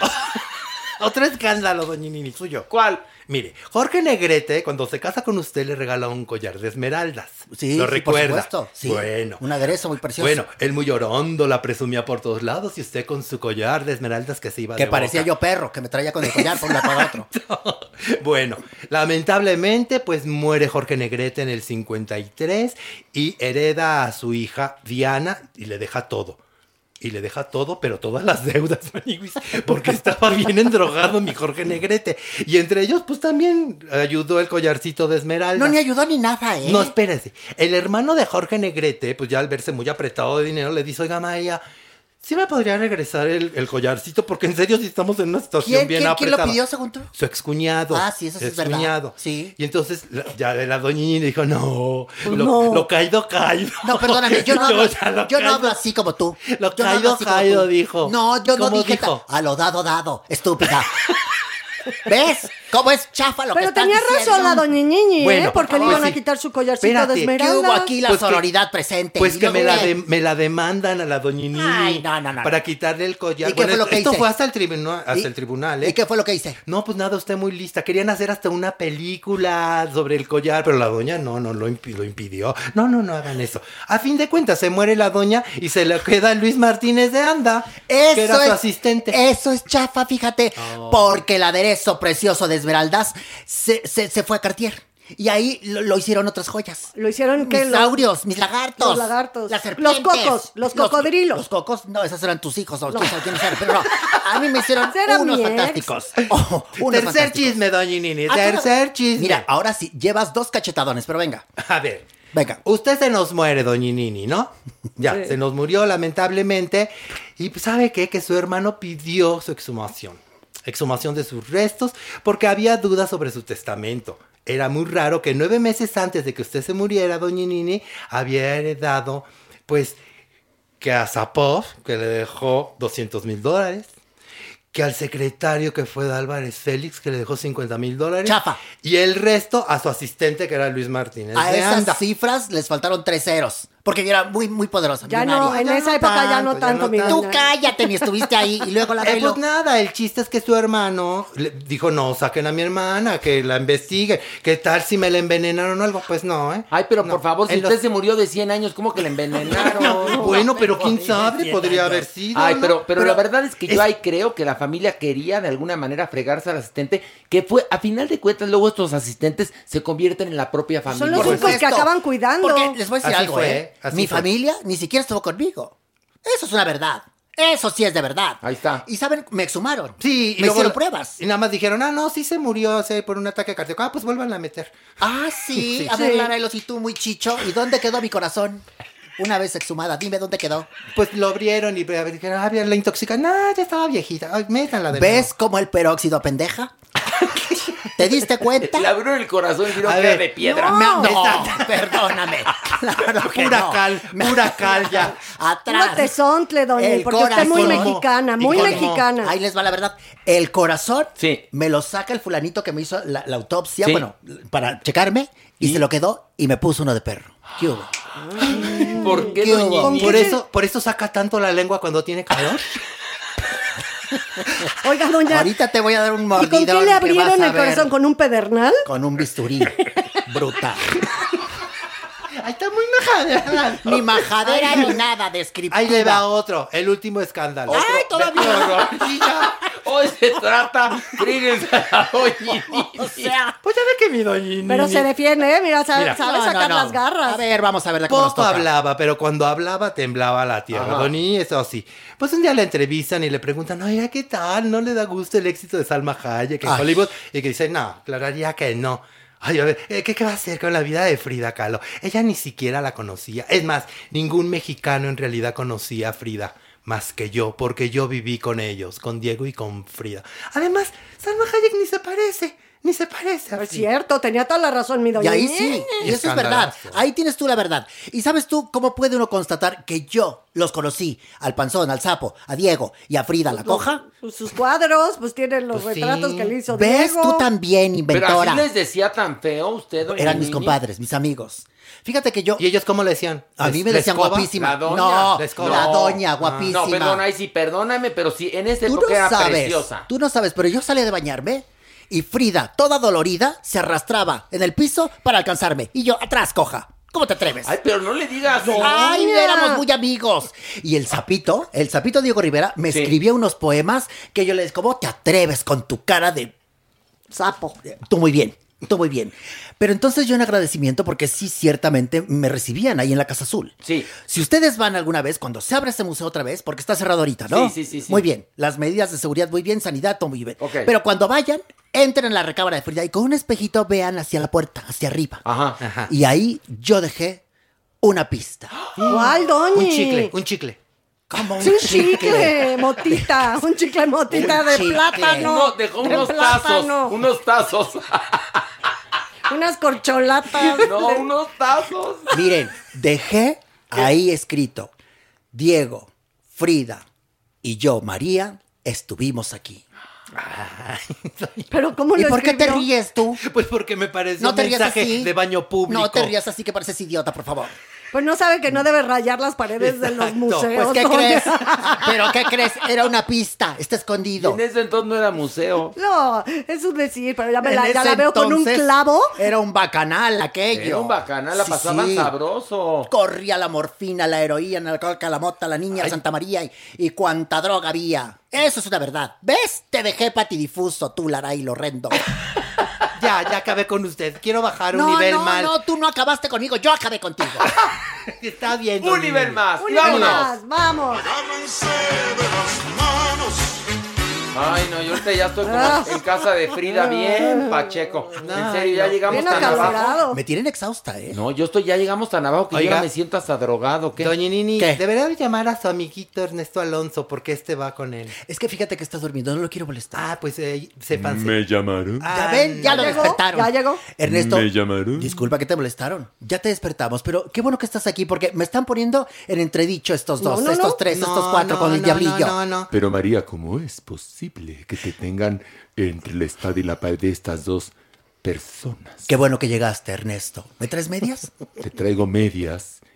Otro escándalo, doña Nini, suyo. ¿Cuál? Mire, Jorge Negrete, cuando se casa con usted, le regala un collar de esmeraldas. Sí, ¿Lo sí, recuerda? por supuesto. Sí. Bueno. Un aderezo muy precioso. Bueno, él muy llorondo la presumía por todos lados y usted con su collar de esmeraldas que se iba Que de parecía boca. yo perro, que me traía con el collar por un lado para otro. Bueno, lamentablemente, pues muere Jorge Negrete en el cincuenta y tres y hereda a su hija Diana y le deja todo. Y le deja todo, pero todas las deudas, maniguis, porque estaba bien endrogado mi Jorge Negrete. Y entre ellos, pues también ayudó el collarcito de esmeralda. No ni ayudó ni nada, ¿eh? No, espérese. El hermano de Jorge Negrete, pues ya al verse muy apretado de dinero, le dice, oiga, María, ¿sí me podría regresar el, el collarcito? Porque en serio sí estamos en una situación ¿Quién, bien quién, quién apretada. lo pidió, según tú? Su excuñado. Ah, sí, eso sí Su es verdad. excuñado. Sí. Y entonces la- ya la doña Nini dijo, no, Pues lo, no. lo caído, caído. No, perdóname, yo no, hablo, ya lo yo no caído- hablo así como tú. Lo Yo no hablo caído, así como caído, tú. dijo. No, yo no ¿Cómo dije dijo? ta- a lo dado, dado, estúpida. ¿Ves? ¿Cómo es chafa lo Pero que estás tenía diciendo? razón la doña Ñiñi, Bueno, ¿eh? Porque le pues iban a sí. quitar su collarcito Espérate, de ¿qué esmeralda. ¿Qué hubo aquí la Pues que- sororidad presente? Pues ¿Y que luego me la, qué? de- me la demandan a la doña Nini. Ay, no, no, no. Para quitarle el collar. ¿Y qué fue lo que esto hice? fue hasta el tribunal, hasta ¿Y- el tribunal, ¿eh? ¿Y qué fue lo que hice? No, pues nada, usted muy lista. Querían hacer hasta una película sobre el collar, pero la doña no, no lo, impi- lo impidió. No, no, no hagan eso. A fin de cuentas, se muere la doña y se le queda Luis Martínez de Anda, Eso que era es, su asistente. Eso es chafa, fíjate. Porque el aderezo precioso de esmeraldas se, se, se fue a Cartier. Y ahí lo, lo hicieron otras joyas. Lo hicieron que Mis saurios, mis lagartos. Los lagartos. Las Los serpientes. cocos, los cocodrilos. Los cocos, no, esos eran tus hijos o quién sabe quiénes eran, pero no. A mí me hicieron Era unos mi ex. fantásticos. Oh, unos Tercer fantásticos. chisme, doña Nini. Ah, Tercer chisme. Mira, ahora sí, llevas dos cachetadones, pero venga. A ver. Venga. Usted se nos muere, doña Nini, ¿no? Ya, Sí. se nos murió lamentablemente. Y pues, ¿sabe qué? Que su hermano pidió su exhumación. Exhumación de sus restos porque había dudas sobre su testamento. Era muy raro que nueve meses antes de que usted se muriera, doña Nini, había heredado, pues, que a Zapov, que le dejó doscientos mil dólares, que al secretario que fue de Álvarez Félix, que le dejó cincuenta mil dólares. Chafa. Y el resto a su asistente, que era Luis Martínez A de esas Anda. cifras les faltaron tres ceros. Porque yo era muy, muy poderosa. Ya no, millonaria. en Ya esa no época ya no tanto, ya tanto, no mi tanto. Tú doña. cállate, ni estuviste ahí y luego la Eh, bailó. pues nada, el chiste es que su hermano le dijo, no, saquen a mi hermana, que la investiguen. ¿Qué tal si me la envenenaron o algo? Pues no, ¿eh? Ay, pero No. por favor, si En usted los- se murió de cien años, ¿cómo que le envenenaron? Bueno, pero quién sabe, podría haber sido. Ay, ¿no? pero, pero, la verdad es que yo ahí creo que la familia quería de alguna manera fregarse al asistente, que fue, a final de cuentas, luego estos asistentes se convierten en la propia familia. Son los Por únicos que supuesto. acaban cuidando. Porque les voy a decir Así algo, fue, ¿eh? así Mi fue. familia ni siquiera estuvo conmigo. Eso es una verdad. Eso sí es de verdad. Ahí está. Y saben, me exhumaron. Sí, y me luego hicieron la- pruebas. Y nada más dijeron, ah, no, sí se murió o sea, por un ataque cardíaco. Ah, pues vuelvan a meter. Ah, sí. Sí. A ver, Sí. Lara, y tú muy chicho. ¿Y dónde quedó mi corazón? Una vez exhumada, dime dónde quedó. Pues lo abrieron y dijeron, ah, la intoxican. No, ya estaba viejita. Ay, métanla de ¿Ves cómo el peróxido pendeja? ¿Te diste cuenta? Le abrió el corazón y vino A que ver, era de piedra. No, Me- no, Exacto. perdóname. Claro que Pura no. cal, pura cal ya. Atrás. No te sontle, doña, El porque usted es muy corazón. mexicana, muy ¿Y cómo? mexicana. Ahí les va la verdad. El corazón Sí. me lo saca el fulanito que me hizo la, la autopsia, Sí. bueno, para checarme, y, se lo quedó y me puso uno de perro. ¿Qué hubo? ¿Por qué, ¿Qué doña hubo? Nini? Por eso, por eso saca tanto la lengua cuando tiene calor. Oiga, doña, Ahorita te voy a dar un ¿y mordidón. con qué le que abrieron vas a el ver. corazón? ¿Con un pedernal? Con un bisturí. Brutal. Ay, está muy majadera. Ni majadera ni nada descriptiva. Ahí le va otro, el último escándalo. ¡Ay, todavía! Y ya. Hoy se trata, fríguense a la doña Nini. O sea, Pues ya ve que mi doña Pero se defiende, ¿eh? Mira, sabe, Mira. sabe no, no, sacar no. las garras. A ver, vamos a ver de cómo nos Poco toca. hablaba, pero cuando hablaba temblaba la tierra. Ajá. Doña, eso sí. Pues un día la entrevistan y le preguntan, oiga, ¿qué tal? ¿No le da gusto el éxito de Salma Hayek en Ay. Hollywood? Y que dice, no, aclararía que no. Ay, a ver, eh, ¿qué, ¿qué va a hacer con la vida de Frida Kahlo? Ella ni siquiera la conocía. Es más, ningún mexicano en realidad conocía a Frida más que yo, porque yo viví con ellos, con Diego y con Frida. Además, Salma Hayek ni se parece, ni se parece a Es Frida. cierto, tenía toda la razón mi Y doña. ahí sí, y eso es verdad. Escandalazo. Ahí tienes tú la verdad. ¿Y sabes tú cómo puede uno constatar que yo los conocí? Al Panzón, al Sapo, a Diego y a Frida la Coja. Sus, sus cuadros, pues tienen los Pues sí. retratos que le hizo ¿Ves? Diego. Tú también, Pero inventora. así les decía tan feo usted, doña Eran mis Nini. compadres, mis amigos. Fíjate que yo... ¿Y ellos cómo le decían? A mí me ¿La decían escoba? guapísima. ¿La doña? No, ¿La escoba? la No. doña, Ah. guapísima. No, perdón, ahí sí, perdóname, pero sí, en esa Tú época no era sabes, preciosa. tú no sabes, pero yo salí de bañarme y Frida, toda dolorida, se arrastraba en el piso para alcanzarme. Y yo, atrás, coja. ¿Cómo te atreves? Ay, pero no le digas. Ay, Doña. éramos muy amigos. Y el sapito, el sapito Diego Rivera, me Sí. escribía unos poemas que yo le decía, ¿cómo te atreves con tu cara de Sapo. tú muy bien, tú muy bien? Pero entonces yo en agradecimiento, porque sí, ciertamente me recibían ahí en la Casa Azul. Sí. Si ustedes van alguna vez, cuando se abra ese museo otra vez, porque está cerrado ahorita, ¿no? Sí, sí, sí, sí. Muy bien, las medidas de seguridad muy bien, sanidad, todo muy bien. Ok. Pero cuando vayan, entren en la recámara de Frida y con un espejito vean hacia la puerta, hacia arriba. Ajá. Ajá. Y ahí yo dejé una pista. ¿Cuál, doña? Un chicle, un chicle. Como Sí, un chicle, motita, un chicle motita Un de chicle. plátano. Uno, dejó de unos plátano. tazos. Unos tazos. Unas corcholatas. No, de- unos tazos. Miren, dejé ahí escrito, Diego, Frida y yo, María, estuvimos aquí. Pero ¿cómo ¿Y lo por qué te escribió? ríes tú? Pues porque me pareció No un te rías mensaje así. de baño público. No te rías así que pareces idiota, por favor. Pues no sabe que no debe rayar las paredes de los Exacto. museos. Pues, ¿qué doña. crees? ¿Pero qué crees? Era una pista, está Y escondido. en ese entonces no era museo. No, es un decir, pero ya, me En la, ya ese la veo con un entonces clavo. Era un bacanal aquello. Era un bacanal, la Sí, pasaban sí. sabroso. Corría la morfina, la heroína, la coca, la mota, la niña, Santa María y, y cuánta droga había. Eso es una verdad. ¿Ves? Te dejé patidifuso, tú, Laray, horrendo. Ya, ya acabé con usted. Quiero bajar un No, nivel no, mal. no, tú no acabaste conmigo, yo acabé contigo. Está bien. Un doña nivel Nini. más. Un Y nivel vámonos. más, vamos. Ay, no, yo ahorita ya estoy como Ah. en casa de Frida, bien pacheco. En serio, ya llegamos Bien tan abajo. acalorado. Me tienen exhausta, ¿eh? No, yo estoy, ya llegamos tan abajo que yo Oiga. ya me siento hasta drogado. ¿Qué? Doña Nini, ¿Qué? debería llamar a su amiguito Ernesto Alonso porque este va con él. Es que fíjate que estás durmiendo, no lo quiero molestar. Ah, pues eh, sépanse. ¿Me llamaron? Ya ven, ya Ah, lo ¿Ya llegó? despertaron. ¿Ya llegó? Ernesto, ¿Me llamaron? disculpa que te molestaron. Ya te despertamos, pero qué bueno que estás aquí porque me están poniendo en entredicho estos dos, No, no, estos no. tres, No, estos cuatro no, con el no, diablillo. No, no, no. Pero María, ¿cómo es posible que te tengan entre la espada y la pared de estas dos personas? Qué bueno que llegaste, Ernesto. ¿Me traes medias? Te traigo medias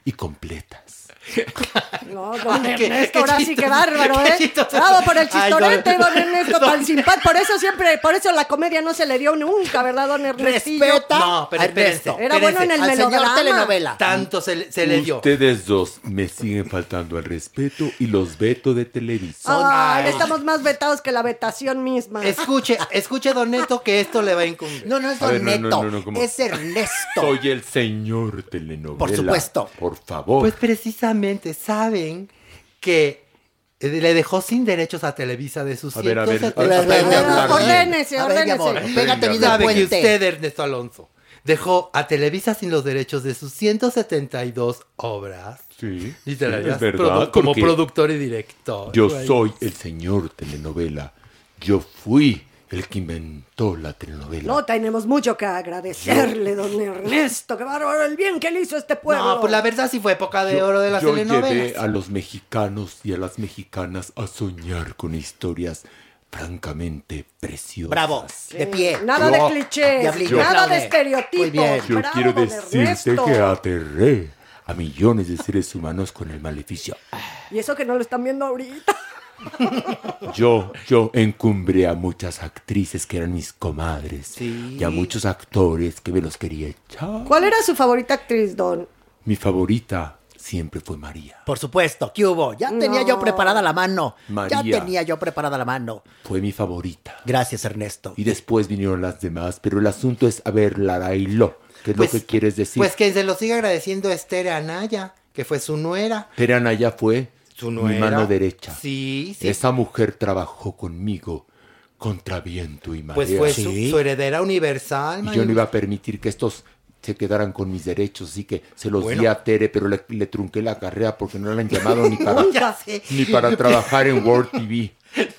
y completas. No, don Ay, qué- Ernesto, qué ahora sí chistoso, que bárbaro, qué ¿eh? chistoso. Bravo por el Ay, don- chistorete, don Ernesto, don- tan simpático. Por eso siempre, por eso la comedia no se le dio nunca, ¿verdad, don Ernestillo? Respeta No, pero a espérense, Ernesto. Era bueno en el Al señor melodrama. telenovela. Tanto se, le- se le dio. Ustedes dos me siguen faltando al respeto y los veto de televisión. Ay, Ay. estamos más vetados que la vetación misma. Escuche, escuche, don Neto, que esto le va a incumbir. No, no es A Don ver, no, no, Neto, no, no, ¿cómo? es Ernesto. Soy el señor telenovela. Por supuesto. Por favor. Pues precisamente, ¿saben que eh, le dejó sin derechos a Televisa de sus A ver, a ver, ciento a ver, setenta? aprende a hablar bien. Ordénese, A ver, mi amor, ordénese. pégate bien del Sabe que puente. usted, Ernesto Alonso, dejó a Televisa sin los derechos de sus ciento setenta y dos obras Sí, literarias es verdad, produ- como porque productor y director. Yo Güey. soy el señor telenovela. Yo fui el que inventó la telenovela. No, tenemos mucho que agradecerle, don Ernesto. Qué bárbaro el bien que le hizo a este pueblo. No, pues la verdad sí fue época de oro de las Yo telenovelas. llevé a los mexicanos y a las mexicanas a soñar con historias francamente preciosas. Bravo, de pie. Nada Yo- de clichés, Diablillo, nada aplaude. de estereotipos. Muy bien. Yo Bravo, quiero don decirte Ernesto. que aterré a millones de seres humanos con el maleficio. Y eso que no lo están viendo ahorita. Yo, yo encumbré a muchas actrices que eran mis comadres y a muchos actores que me los quería echar. ¿Cuál era su favorita actriz, don? Mi favorita siempre fue María. Por supuesto, ¿qué hubo? Ya tenía No. yo preparada la mano. María. Ya tenía yo preparada la mano. Fue mi favorita. Gracias, Ernesto. Y después vinieron las demás, pero el asunto es, a ver, Lara y Lo, ¿qué es Pues- lo que quieres decir? Pues que se lo siga agradeciendo a Esther Anaya, que fue su nuera. Pero Anaya fue Su mi nuera. mano derecha. Sí, sí. Esa mujer trabajó conmigo contra viento y marea. Pues fue su, su heredera universal. Y man. yo no iba a permitir que estos se quedaran con mis derechos, así que se los Bueno. di a Tere, pero le, le trunqué la carrera porque no la han llamado ni para, Ya sé. ni para trabajar en World T V.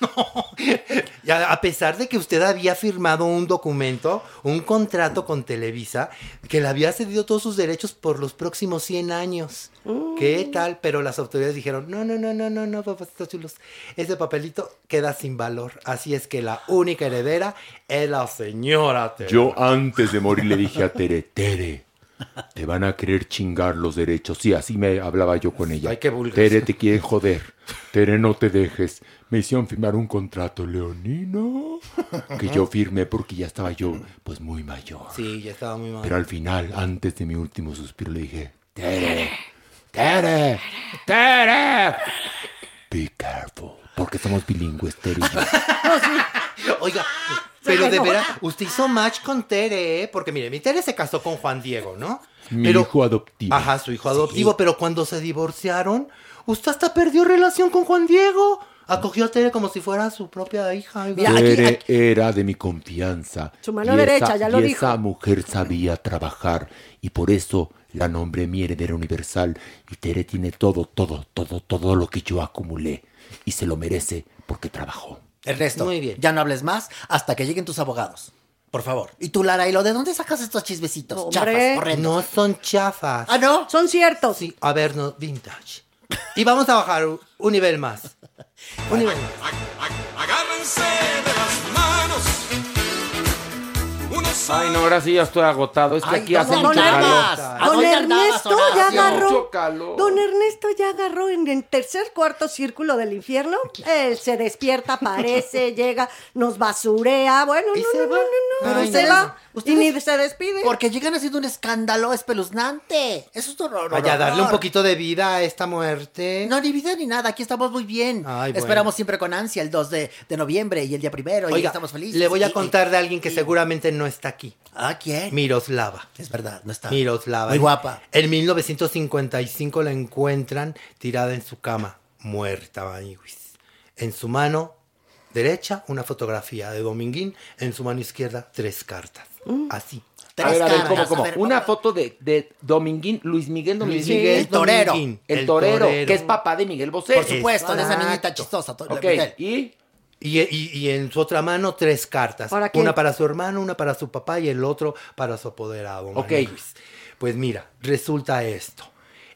Ya, a pesar de que usted había firmado un documento, un contrato con Televisa, que le había cedido todos sus derechos por los próximos cien años. ¿Qué tal? Pero las autoridades dijeron, no, no, no, no, no, no, papacitos chulos, ese papelito queda sin valor. Así es que la única heredera es la señora Tere. Yo antes de morir le dije a Tere, Tere, te van a querer chingar los derechos. Sí, así me hablaba yo con ella. Ay, qué vulgar. Tere, te quieren joder. Tere, no te dejes. Me hicieron firmar un contrato leonino que yo firmé porque ya estaba yo, pues, muy mayor. Sí, ya estaba muy mal. Pero al final, antes de mi último suspiro, le dije, Tere, Tere, Tere. Be careful, porque somos bilingües, Tere y yo. Oiga, pero de veras, usted hizo match con Tere, ¿eh? Porque mire, mi Tere se casó con Juan Diego, ¿no? Mi Pero- hijo adoptivo. Ajá, su hijo adoptivo, pero cuando se divorciaron, usted hasta perdió relación con Juan Diego. Acogió a Tere como si fuera su propia hija. oiga. Tere era de mi confianza. Su mano y derecha, esa- ya lo y dijo. esa mujer sabía trabajar y por eso la nombré mi heredera universal. Y Tere tiene todo, todo, todo, todo lo que yo acumulé. Y se lo merece porque trabajó. Ernesto, Muy bien. ya no hables más hasta que lleguen tus abogados. Por favor. Y tú, Lara, ¿y lo de dónde sacas estos chismecitos? Hombre. Chafas, horrendos. No son chafas. ¿Ah, no? Son ciertos. Sí, a ver, no, vintage. Y vamos a bajar un, un nivel más. Un nivel más. Agárrense de las manos. Unos Ay, no, ahora sí ya estoy agotado. Es que Ay, aquí don hace Don mucho Andabas. calor. ¿A Don dónde andabas, Ernesto ya Horacio? agarró. Mucho calor. Don Ernesto ya agarró en el tercer cuarto círculo del infierno. Él se despierta, aparece, llega, nos basurea. Bueno, Y no, se no, va. no, no, no. Ay, Y se no. va. Y Ustedes- ni se despide. Porque llegan haciendo un escándalo espeluznante. Eso es un horror. Vaya a darle un horror. poquito de vida a esta muerte. No, ni vida ni nada. Aquí estamos muy bien. Ay, bueno. Esperamos siempre con ansia el dos de, de noviembre y el día primero. y Oiga, estamos felices. le voy a Y- contar de alguien que seguramente no está aquí. ¿Ah, quién? Miroslava. Es verdad, no está. Miroslava. Muy guapa. En mil novecientos cincuenta y cinco la encuentran tirada en su cama, muerta, maniguis. En su mano derecha, una fotografía de Dominguín. En su mano izquierda, tres cartas. Así. A ver, a ver, ¿cómo, cartas, cómo? a ver, Una vamos. foto de, de Dominguín, Luis Miguel Dominguín. Luis Miguel el torero. Dominguín, El, torero, que es papá de Miguel Bosé. Por supuesto, de esa Exacto. niñita chistosa. to- Ok, Miguel. y... Y, y- y en su otra mano, tres cartas. ¿Para quién? Una para su hermano, una para su papá y el otro para su apoderado. Ok. maniguis. Pues mira, resulta esto.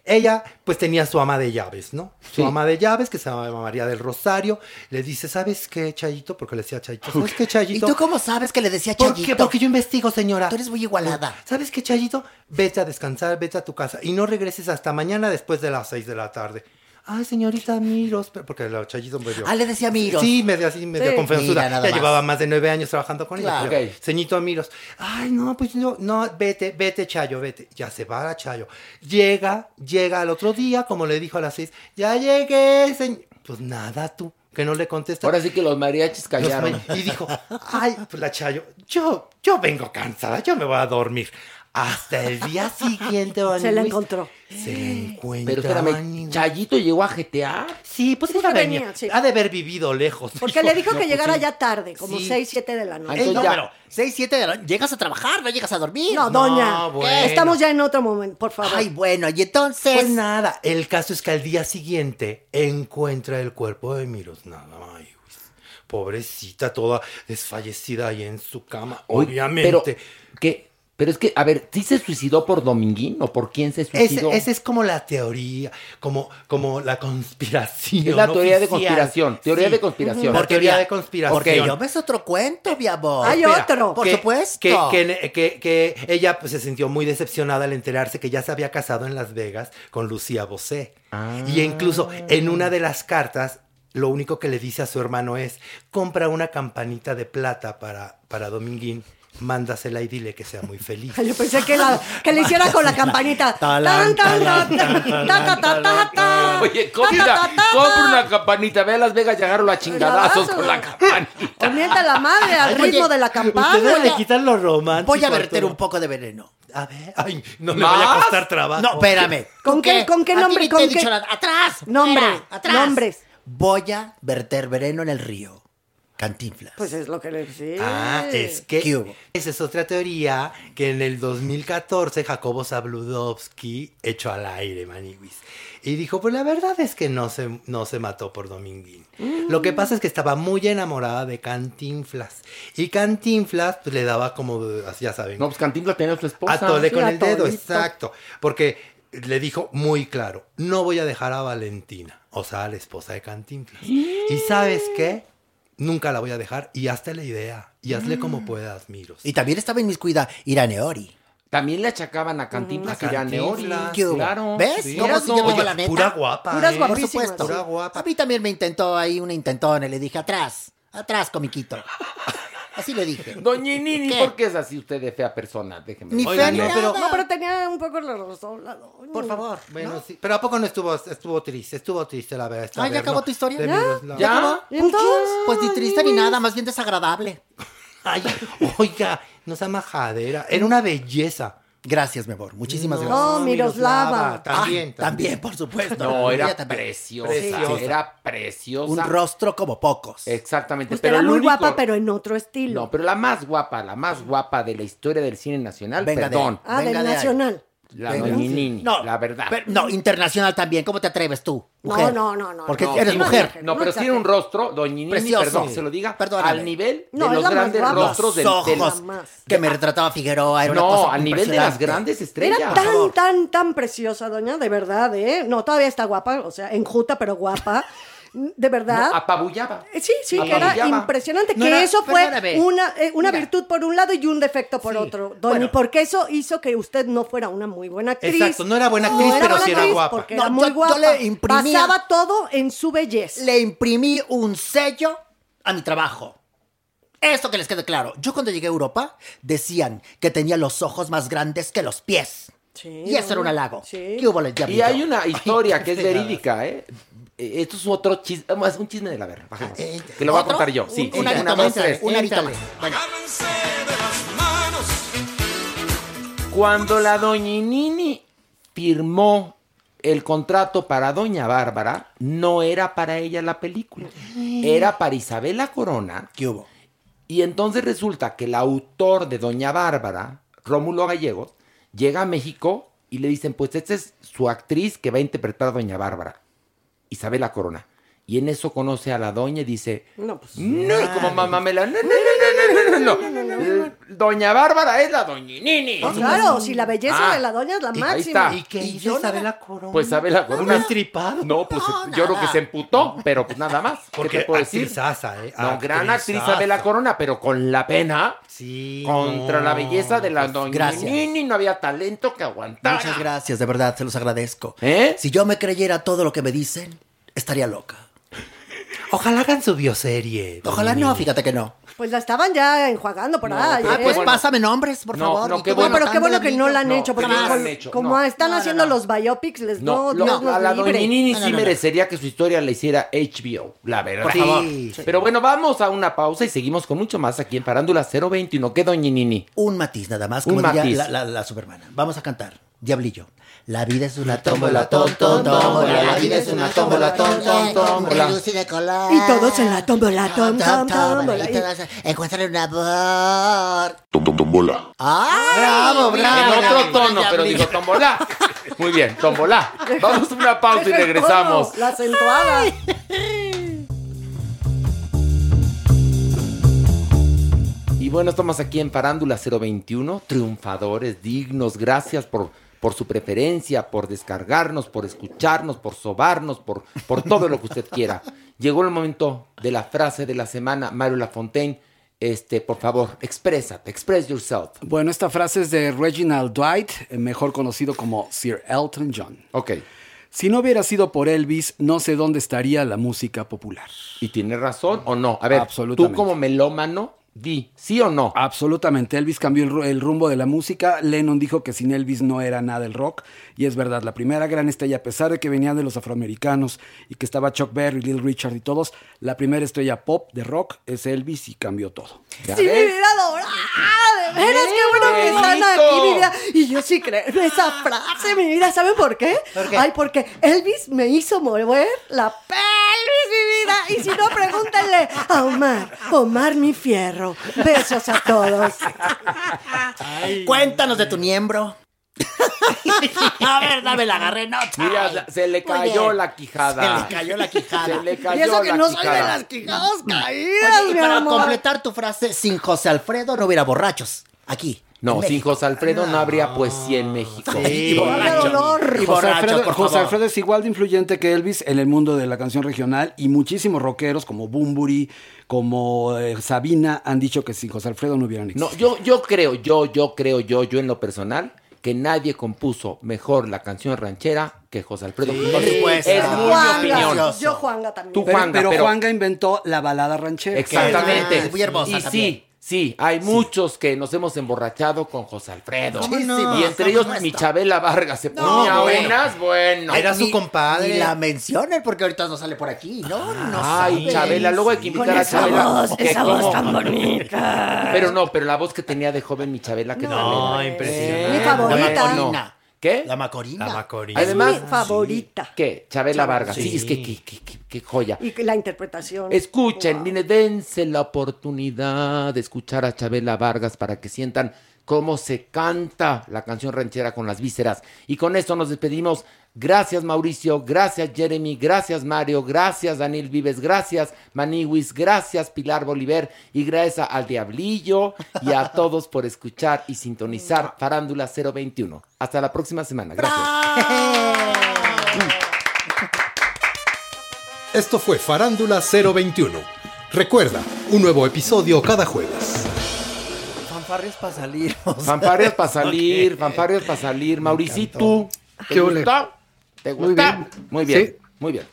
ella pues tenía su ama de llaves, ¿no? Su Sí. ama de llaves, que se llama María del Rosario, le dice, ¿sabes qué, Chayito? Porque le decía Chayito, ¿sabes qué, Chayito? ¿Y tú cómo sabes que le decía ¿Por Chayito? qué? Porque yo investigo, señora. Tú eres muy igualada. ¿Sabes qué, Chayito? Vete a descansar, vete a tu casa y no regreses hasta mañana después de las seis de la tarde. Ay, señorita Miros, pero- porque el Chayito medio... Ah, le decía Miros. Sí, medio así, medio Sí. confianzuda. Mira, nada Ya más. llevaba más de nueve años trabajando con Claro. ella. pero, Ok. Ceñito Miros. Ay, no, pues no, no, vete, vete, Chayo, vete. Ya se va a Chayo. Llega, llega al otro día, como le dijo a las seis, ya llegué, señor. Pues nada, tú, que no le contesta. Ahora sí que los mariachis callaron. Los ma- Y dijo, ay, pues la Chayo, yo, yo vengo cansada, yo me voy a dormir. Hasta el día siguiente, Van Se la Luis, encontró. Se la encuentra. Pero espérame, ¿Chayito llegó a jetear? Sí, pues Sí, ella que venía. venía, sí. Ha de haber vivido lejos. Porque le dijo No, que pues llegara sí. ya tarde, como Sí. seis, siete de la noche. Ey, no, pero seis, siete de la llegas a trabajar, no llegas a dormir. No, doña, bueno. estamos ya en otro momento, por favor. Ay, bueno, y entonces... Pues nada, el caso es que al día siguiente encuentra el cuerpo de Miros. Nada, ay, Luis, pobrecita, toda desfallecida ahí en su cama. Uy, Obviamente. Pero, ¿qué? Pero es que, a ver, ¿sí se suicidó por Dominguín o por quién se suicidó? Esa es como la teoría, como, como la conspiración. Es la teoría de oficial. conspiración, teoría Sí. de conspiración. La teoría de conspiración. Porque yo ves otro cuento, mi amor. Hay Espera, otro. Por que- supuesto. Que, que, que- que ella pues, se sintió muy decepcionada al enterarse que ya se había casado en Las Vegas con Lucía Bosé. Ah. Y incluso en una de las cartas, lo único que le dice a su hermano es, compra una campanita de plata para, para Dominguín, mándasela y dile que sea muy feliz. Ay, Yo pensé que, la, que le hiciera con la campanita. Tan, tan, tan, tan, ta, ta, ta, ta, ta. Oye, compra, Ta, ta, ta, ta. compra una campanita, ve a Las Vegas y agarrarlo a chingadazos con la campanita. O mienta la madre al Oye, ritmo de la Ustedes le campana. quitan lo romántico. Voy a verter Arturo. un poco de veneno. A ver, ay, no me vaya a ¿Más? costar trabajo. No, espérame. ¿Con ¿Tú qué- con qué A ti nombre, ni con te he qué- dicho nada. ¡Atrás! Nombre, Fuera, atrás. nombres. Voy a verter veneno en el río. Cantinflas. Pues es lo que le decía. Ah, es que ¿Qué hubo? esa es otra teoría que en el dos mil catorce Jacobo Zabludovsky echó al aire, Maniwis. Y dijo, pues la verdad es que no se, no se mató por Dominguín. Lo que pasa es que estaba muy enamorada de Cantinflas. Y Cantinflas pues, le daba como, ya saben, No, pues Cantinflas tenía a su esposa. a tole con Sí, el dedo, atolito. exacto. Porque le dijo muy claro, no voy a dejar a Valentina, o sea, a la esposa de Cantinflas. ¿Y sabes qué? Nunca la voy a dejar y hazte la idea. Y hazle como puedas, Miros. Y también estaba inmiscuida Iraneori. También le achacaban a Cantinflas A y a Neori. Cantinflas. ¿Qué hubo? Claro. ¿Ves? Sí. ¿Cómo se No, llevaba oye, la neta? Pura guapa. Puras ¿eh? Por guapísimas. supuesto. Pura guapa. A mí también me intentó ahí una intentona y le dije, atrás, atrás, comiquito. Así le dije. Doña Nini, ¿Qué? ¿por qué es así usted de fea persona? Déjeme. Ni Oiga, fea ni no, nada. pero- No, pero tenía un poco la razón. la doña. Por favor. Bueno, ¿no? sí. Pero ¿a poco no estuvo, estuvo triste? Estuvo triste, la verdad. esta Ah, ¿ya vez, acabó ¿no? tu historia? De ¿Ya? Miros, la- ¿Ya? acabó? ¿Y entonces? Pues ni triste ni nada, más bien desagradable. Ay, oiga, no sea majadera. Era una belleza. Gracias, mi amor. Muchísimas No, gracias. No, Miroslava. También, Ah, también, por supuesto. No, era Ella también. preciosa. Preciosa. Era preciosa. Un rostro como pocos. Exactamente. Pues pero era el muy único- guapa, pero en otro estilo. No, pero la más guapa, la más guapa de la historia del cine nacional, Venga de perdón. ah, venga del de ahí. Nacional. La Venga. Doña Nini, No, la verdad. pero- no, internacional también. ¿Cómo te atreves tú? No, Mujer? no, no, no. Porque No, eres sí, mujer. No, pero No tiene un rostro, Doña Nini, Precioso. perdón, se lo diga, Perdóname. al nivel No, de es los la más grandes guapa. rostros del, Los del- ojos Más. que me retrataba Figueroa era una No, cosa al nivel de las impresionante. grandes estrellas. Era tan, tan, tan preciosa, doña, de verdad, ¿eh? No, todavía está guapa, o sea, enjuta, pero guapa. De verdad. No, apabullaba. Eh, Sí, sí, que era Apabullaba. impresionante. No que era- eso fue perdóname. una, eh, una Mira. virtud por un lado y un defecto por Sí. otro, doña, Bueno. porque eso hizo que usted no fuera una muy buena actriz. Exacto, no era buena actriz, pero buena sí era actriz guapa. Porque No, era muy yo- yo guapa. le imprimía- Basaba todo en su belleza. Le imprimí un sello a mi trabajo. Esto que les quede claro. Yo cuando llegué a Europa decían que tenía los ojos más grandes que los pies. Sí, Y eso era un halago. Sí. ¿Qué hubo, les Y diablito? hay una historia que es fregada. verídica, ¿eh? Eh, Esto es otro chisme, es un chisme de la verga. bajemos. Eh, Que lo voy a ¿otro? contar yo. Sí, Un- un sí, aritole, una, dos, tres. un aritole. Agárrense de las manos. Cuando la Doña Nini firmó el contrato para Doña Bárbara, no era para ella la película. Era para Isabela Corona. ¿Qué hubo? Y entonces resulta que el autor de Doña Bárbara, Rómulo Gallegos, llega a México y le dicen, pues esta es su actriz que va a interpretar a Doña Bárbara, Isabela Corona. Y en eso conoce a la doña y dice, No, pues. no, y como mamá me la... No, no, no, no, no, no, no. Doña Bárbara es la doñinini. No, claro, si la belleza Ah, de la doña es la y- ahí máxima. está. ¿Y qué Y hizo yo Isabela Corona? Pues Isabela Corona. ¿Un estripado? No, pues No, yo creo nada. que se emputó, pero pues nada más. ¿Qué Porque te puedo decir? actrizaza, ¿eh? No, gran actriz Actrizaza. Isabela Corona, pero con la pena. Sí. Contra no, la belleza de la pues, doña gracias. Nini no había talento que aguantara. Muchas gracias, de verdad, se los agradezco. ¿Eh? Si yo me creyera todo lo que me dicen, estaría loca. Ojalá hagan su bioserie. Ojalá doña no, Nini. fíjate que no. Pues la estaban ya enjuagando por No, ahí. pero Ah, ¿eh? pues bueno. pásame nombres, por No, favor. no, y qué tú bueno. No, pero qué bueno anotando que no la han No, hecho, porque jamás con- lo han hecho, como no. están No, no, haciendo no. los biopics, les No, no, lo- Dios nos a la libre. doña Nini No, sí no, no. merecería que su historia la hiciera H B O, la verdad. Por favor. Sí. Pero bueno, vamos a una pausa y seguimos con mucho más aquí en Farándula cero veintiuno. ¿Qué doña Nini? Un matiz nada más, Un como diría matiz. la, la, la supermana. Vamos a cantar. Diablillo. La vida es una tómbola, tom, tom, tómbola. La vida es una tómbola, tom, tom, tómbola. Y todos en la tómbola, tom, tom, tómbola. Y todos encuentran un amor. Tómbola. ¡Ah! ¡Bravo, bravo! En otro bravo, tono, pero Diablillo. digo tombolá. Muy bien, tombolá. Vamos a una pausa y Deja el regresamos. tono, La acentuada. Y bueno, estamos aquí en Farándula cero veintiuno, triunfadores dignos. Gracias por, por su preferencia, por descargarnos, por escucharnos, por sobarnos, por, por todo lo que usted quiera. Llegó el momento de la frase de la semana. Mario Lafontaine, este, por favor, exprésate, express yourself. Bueno, esta frase es de Reginald Dwight, eh, mejor conocido como Sir Elton John. Ok. Si no hubiera sido por Elvis, no sé dónde estaría la música popular. ¿Y tiene razón o no? A ver, Absolutamente. tú como melómano, di, ¿sí o no? Absolutamente. Elvis cambió el, ru- el rumbo de la música. Lennon dijo que sin Elvis no era nada el rock. Y es verdad, la primera gran estrella, a pesar de que venía de los afroamericanos y que estaba Chuck Berry, Little Richard y todos, la primera estrella pop de rock es Elvis y cambió todo. ¿Ya Sí, mi ves? vida adorada. De veras, qué bueno que están Benito. aquí, mi vida. Y yo sí creo en esa frase, mi vida. ¿Saben por qué? Ay, porque Elvis me hizo mover la pelvis, mi vida. Y si no, pregúntenle a Omar. Omar, mi fierro. Besos a todos. Cuéntanos de tu miembro. A ver, dame la agarré, no. Mira, chai. se le Muy cayó bien. la quijada. Se le cayó la quijada. Se le cayó Y eso que la no soy de quijada. las quijadas caídas, Oye, y mi para amor. completar tu frase, sin José Alfredo no hubiera borrachos. Aquí. No, en sin México. José Alfredo no habría poesía en México. Sí. Qué dolor. Y José borrachos, Alfredo, por José favor. Alfredo es igual de influyente que Elvis en el mundo de la canción regional y muchísimos rockeros como Bunbury, como eh, Sabina han dicho que sin José Alfredo no hubieran existido. No, yo, yo creo, yo, yo creo, yo, yo en lo personal, que nadie compuso mejor la canción ranchera que José Alfredo. Sí, Jiménez. pues, es ah, muy mi Juanga. opinión. Yo, Juanga también. Tú, Pero, Juanga, pero pero- Juanga inventó la balada ranchera. Exactamente. Ah, muy hermosa y también. sí, sí, hay muchos que nos hemos emborrachado con José Alfredo. ¿Cómo no? Y entre ¿Cómo ellos no mi está? Chabela Vargas se No, ponía bueno. unas, bueno. Ay, Era su ni- compadre. Ni la mencionen porque ahorita no sale por aquí. No, no Ay, sabe. Chabela, luego hay que invitar Con a esa Chabela. voz, que esa como- voz tan bonita. Pero no, pero la voz que tenía de joven mi Chabela, que No, también. impresionante. Mi favorita. Bueno, Macorina. ¿qué? La Macorina. La Macorina. Es Además, mi favorita. ¿Qué? Chabela Vargas. Sí, Sí. es que qué, qué, qué, qué joya. Y la interpretación. Escuchen, Wow. mire, dense la oportunidad de escuchar a Chabela Vargas para que sientan cómo se canta la canción ranchera con las vísceras. Y con esto nos despedimos. Gracias, Mauricio. Gracias, Jeremy. Gracias, Mario. Gracias, Daniel Vives. Gracias, Maniwis. Gracias, Pilar Bolívar. Y gracias al Diablillo y a todos por escuchar y sintonizar Farándula cero veintiuno. Hasta la próxima semana. Gracias. Esto fue Farándula cero veintiuno. Recuerda, un nuevo episodio cada jueves. Fanfarrias para salir. o sea. Fanfarrias para salir, Ok. fanfarrias para salir. Mauricito, ¿te ¿Qué ole? gusta? ¿Te Muy gusta? bien. Muy bien, Sí. muy bien.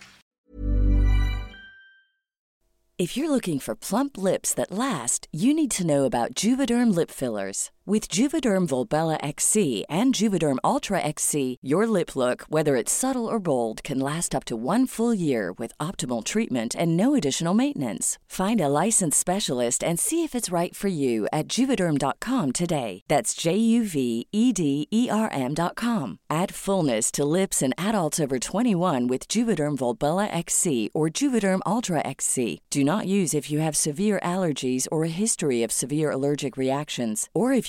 If you're looking for plump lips that last, you need to know about Juvederm lip fillers. With Juvederm Volbella X C and Juvederm Ultra X C, your lip look, whether it's subtle or bold, can last up to one full year with optimal treatment and no additional maintenance. Find a licensed specialist and see if it's right for you at juvederm dot com today. That's J U V E D E R M dot com. Add fullness to lips in adults over twenty-one with Juvederm Volbella X C or Juvederm Ultra X C. Do not use if you have severe allergies or a history of severe allergic reactions, or if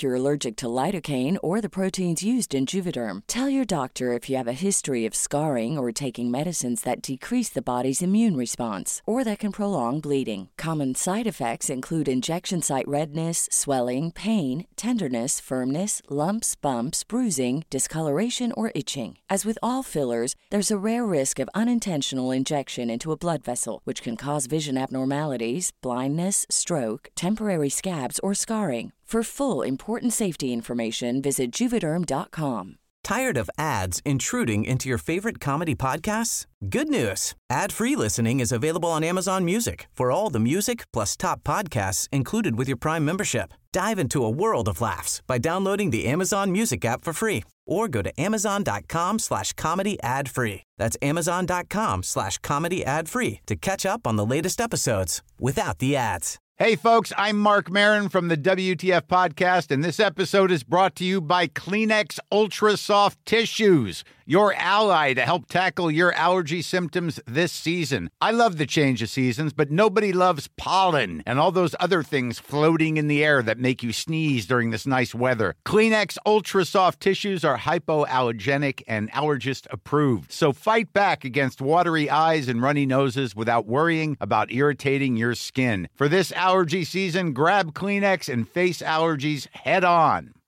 if you're allergic to lidocaine or the proteins used in Juvederm. Tell your doctor if you have a history of scarring or taking medicines that decrease the body's immune response or that can prolong bleeding. Common side effects include injection site redness, swelling, pain, tenderness, firmness, lumps, bumps, bruising, discoloration, or itching. As with all fillers, there's a rare risk of unintentional injection into a blood vessel, which can cause vision abnormalities, blindness, stroke, temporary scabs, or scarring. For full, important safety information, visit Juvederm dot com. Tired of ads intruding into your favorite comedy podcasts? Good news. Ad-free listening is available on Amazon Music for all the music plus top podcasts included with your Prime membership. Dive into a world of laughs by downloading the Amazon Music app for free or go to amazon.com slash comedy ad free. That's amazon.com slash comedy ad free to catch up on the latest episodes without the ads. Hey folks, I'm Mark Maron from the W T F Podcast, and this episode is brought to you by Kleenex Ultra Soft Tissues, your ally to help tackle your allergy symptoms this season. I love the change of seasons, but nobody loves pollen and all those other things floating in the air that make you sneeze during this nice weather. Kleenex Ultra Soft Tissues are hypoallergenic and allergist approved, so fight back against watery eyes and runny noses without worrying about irritating your skin. For this allergy season, grab Kleenex and face allergies head on.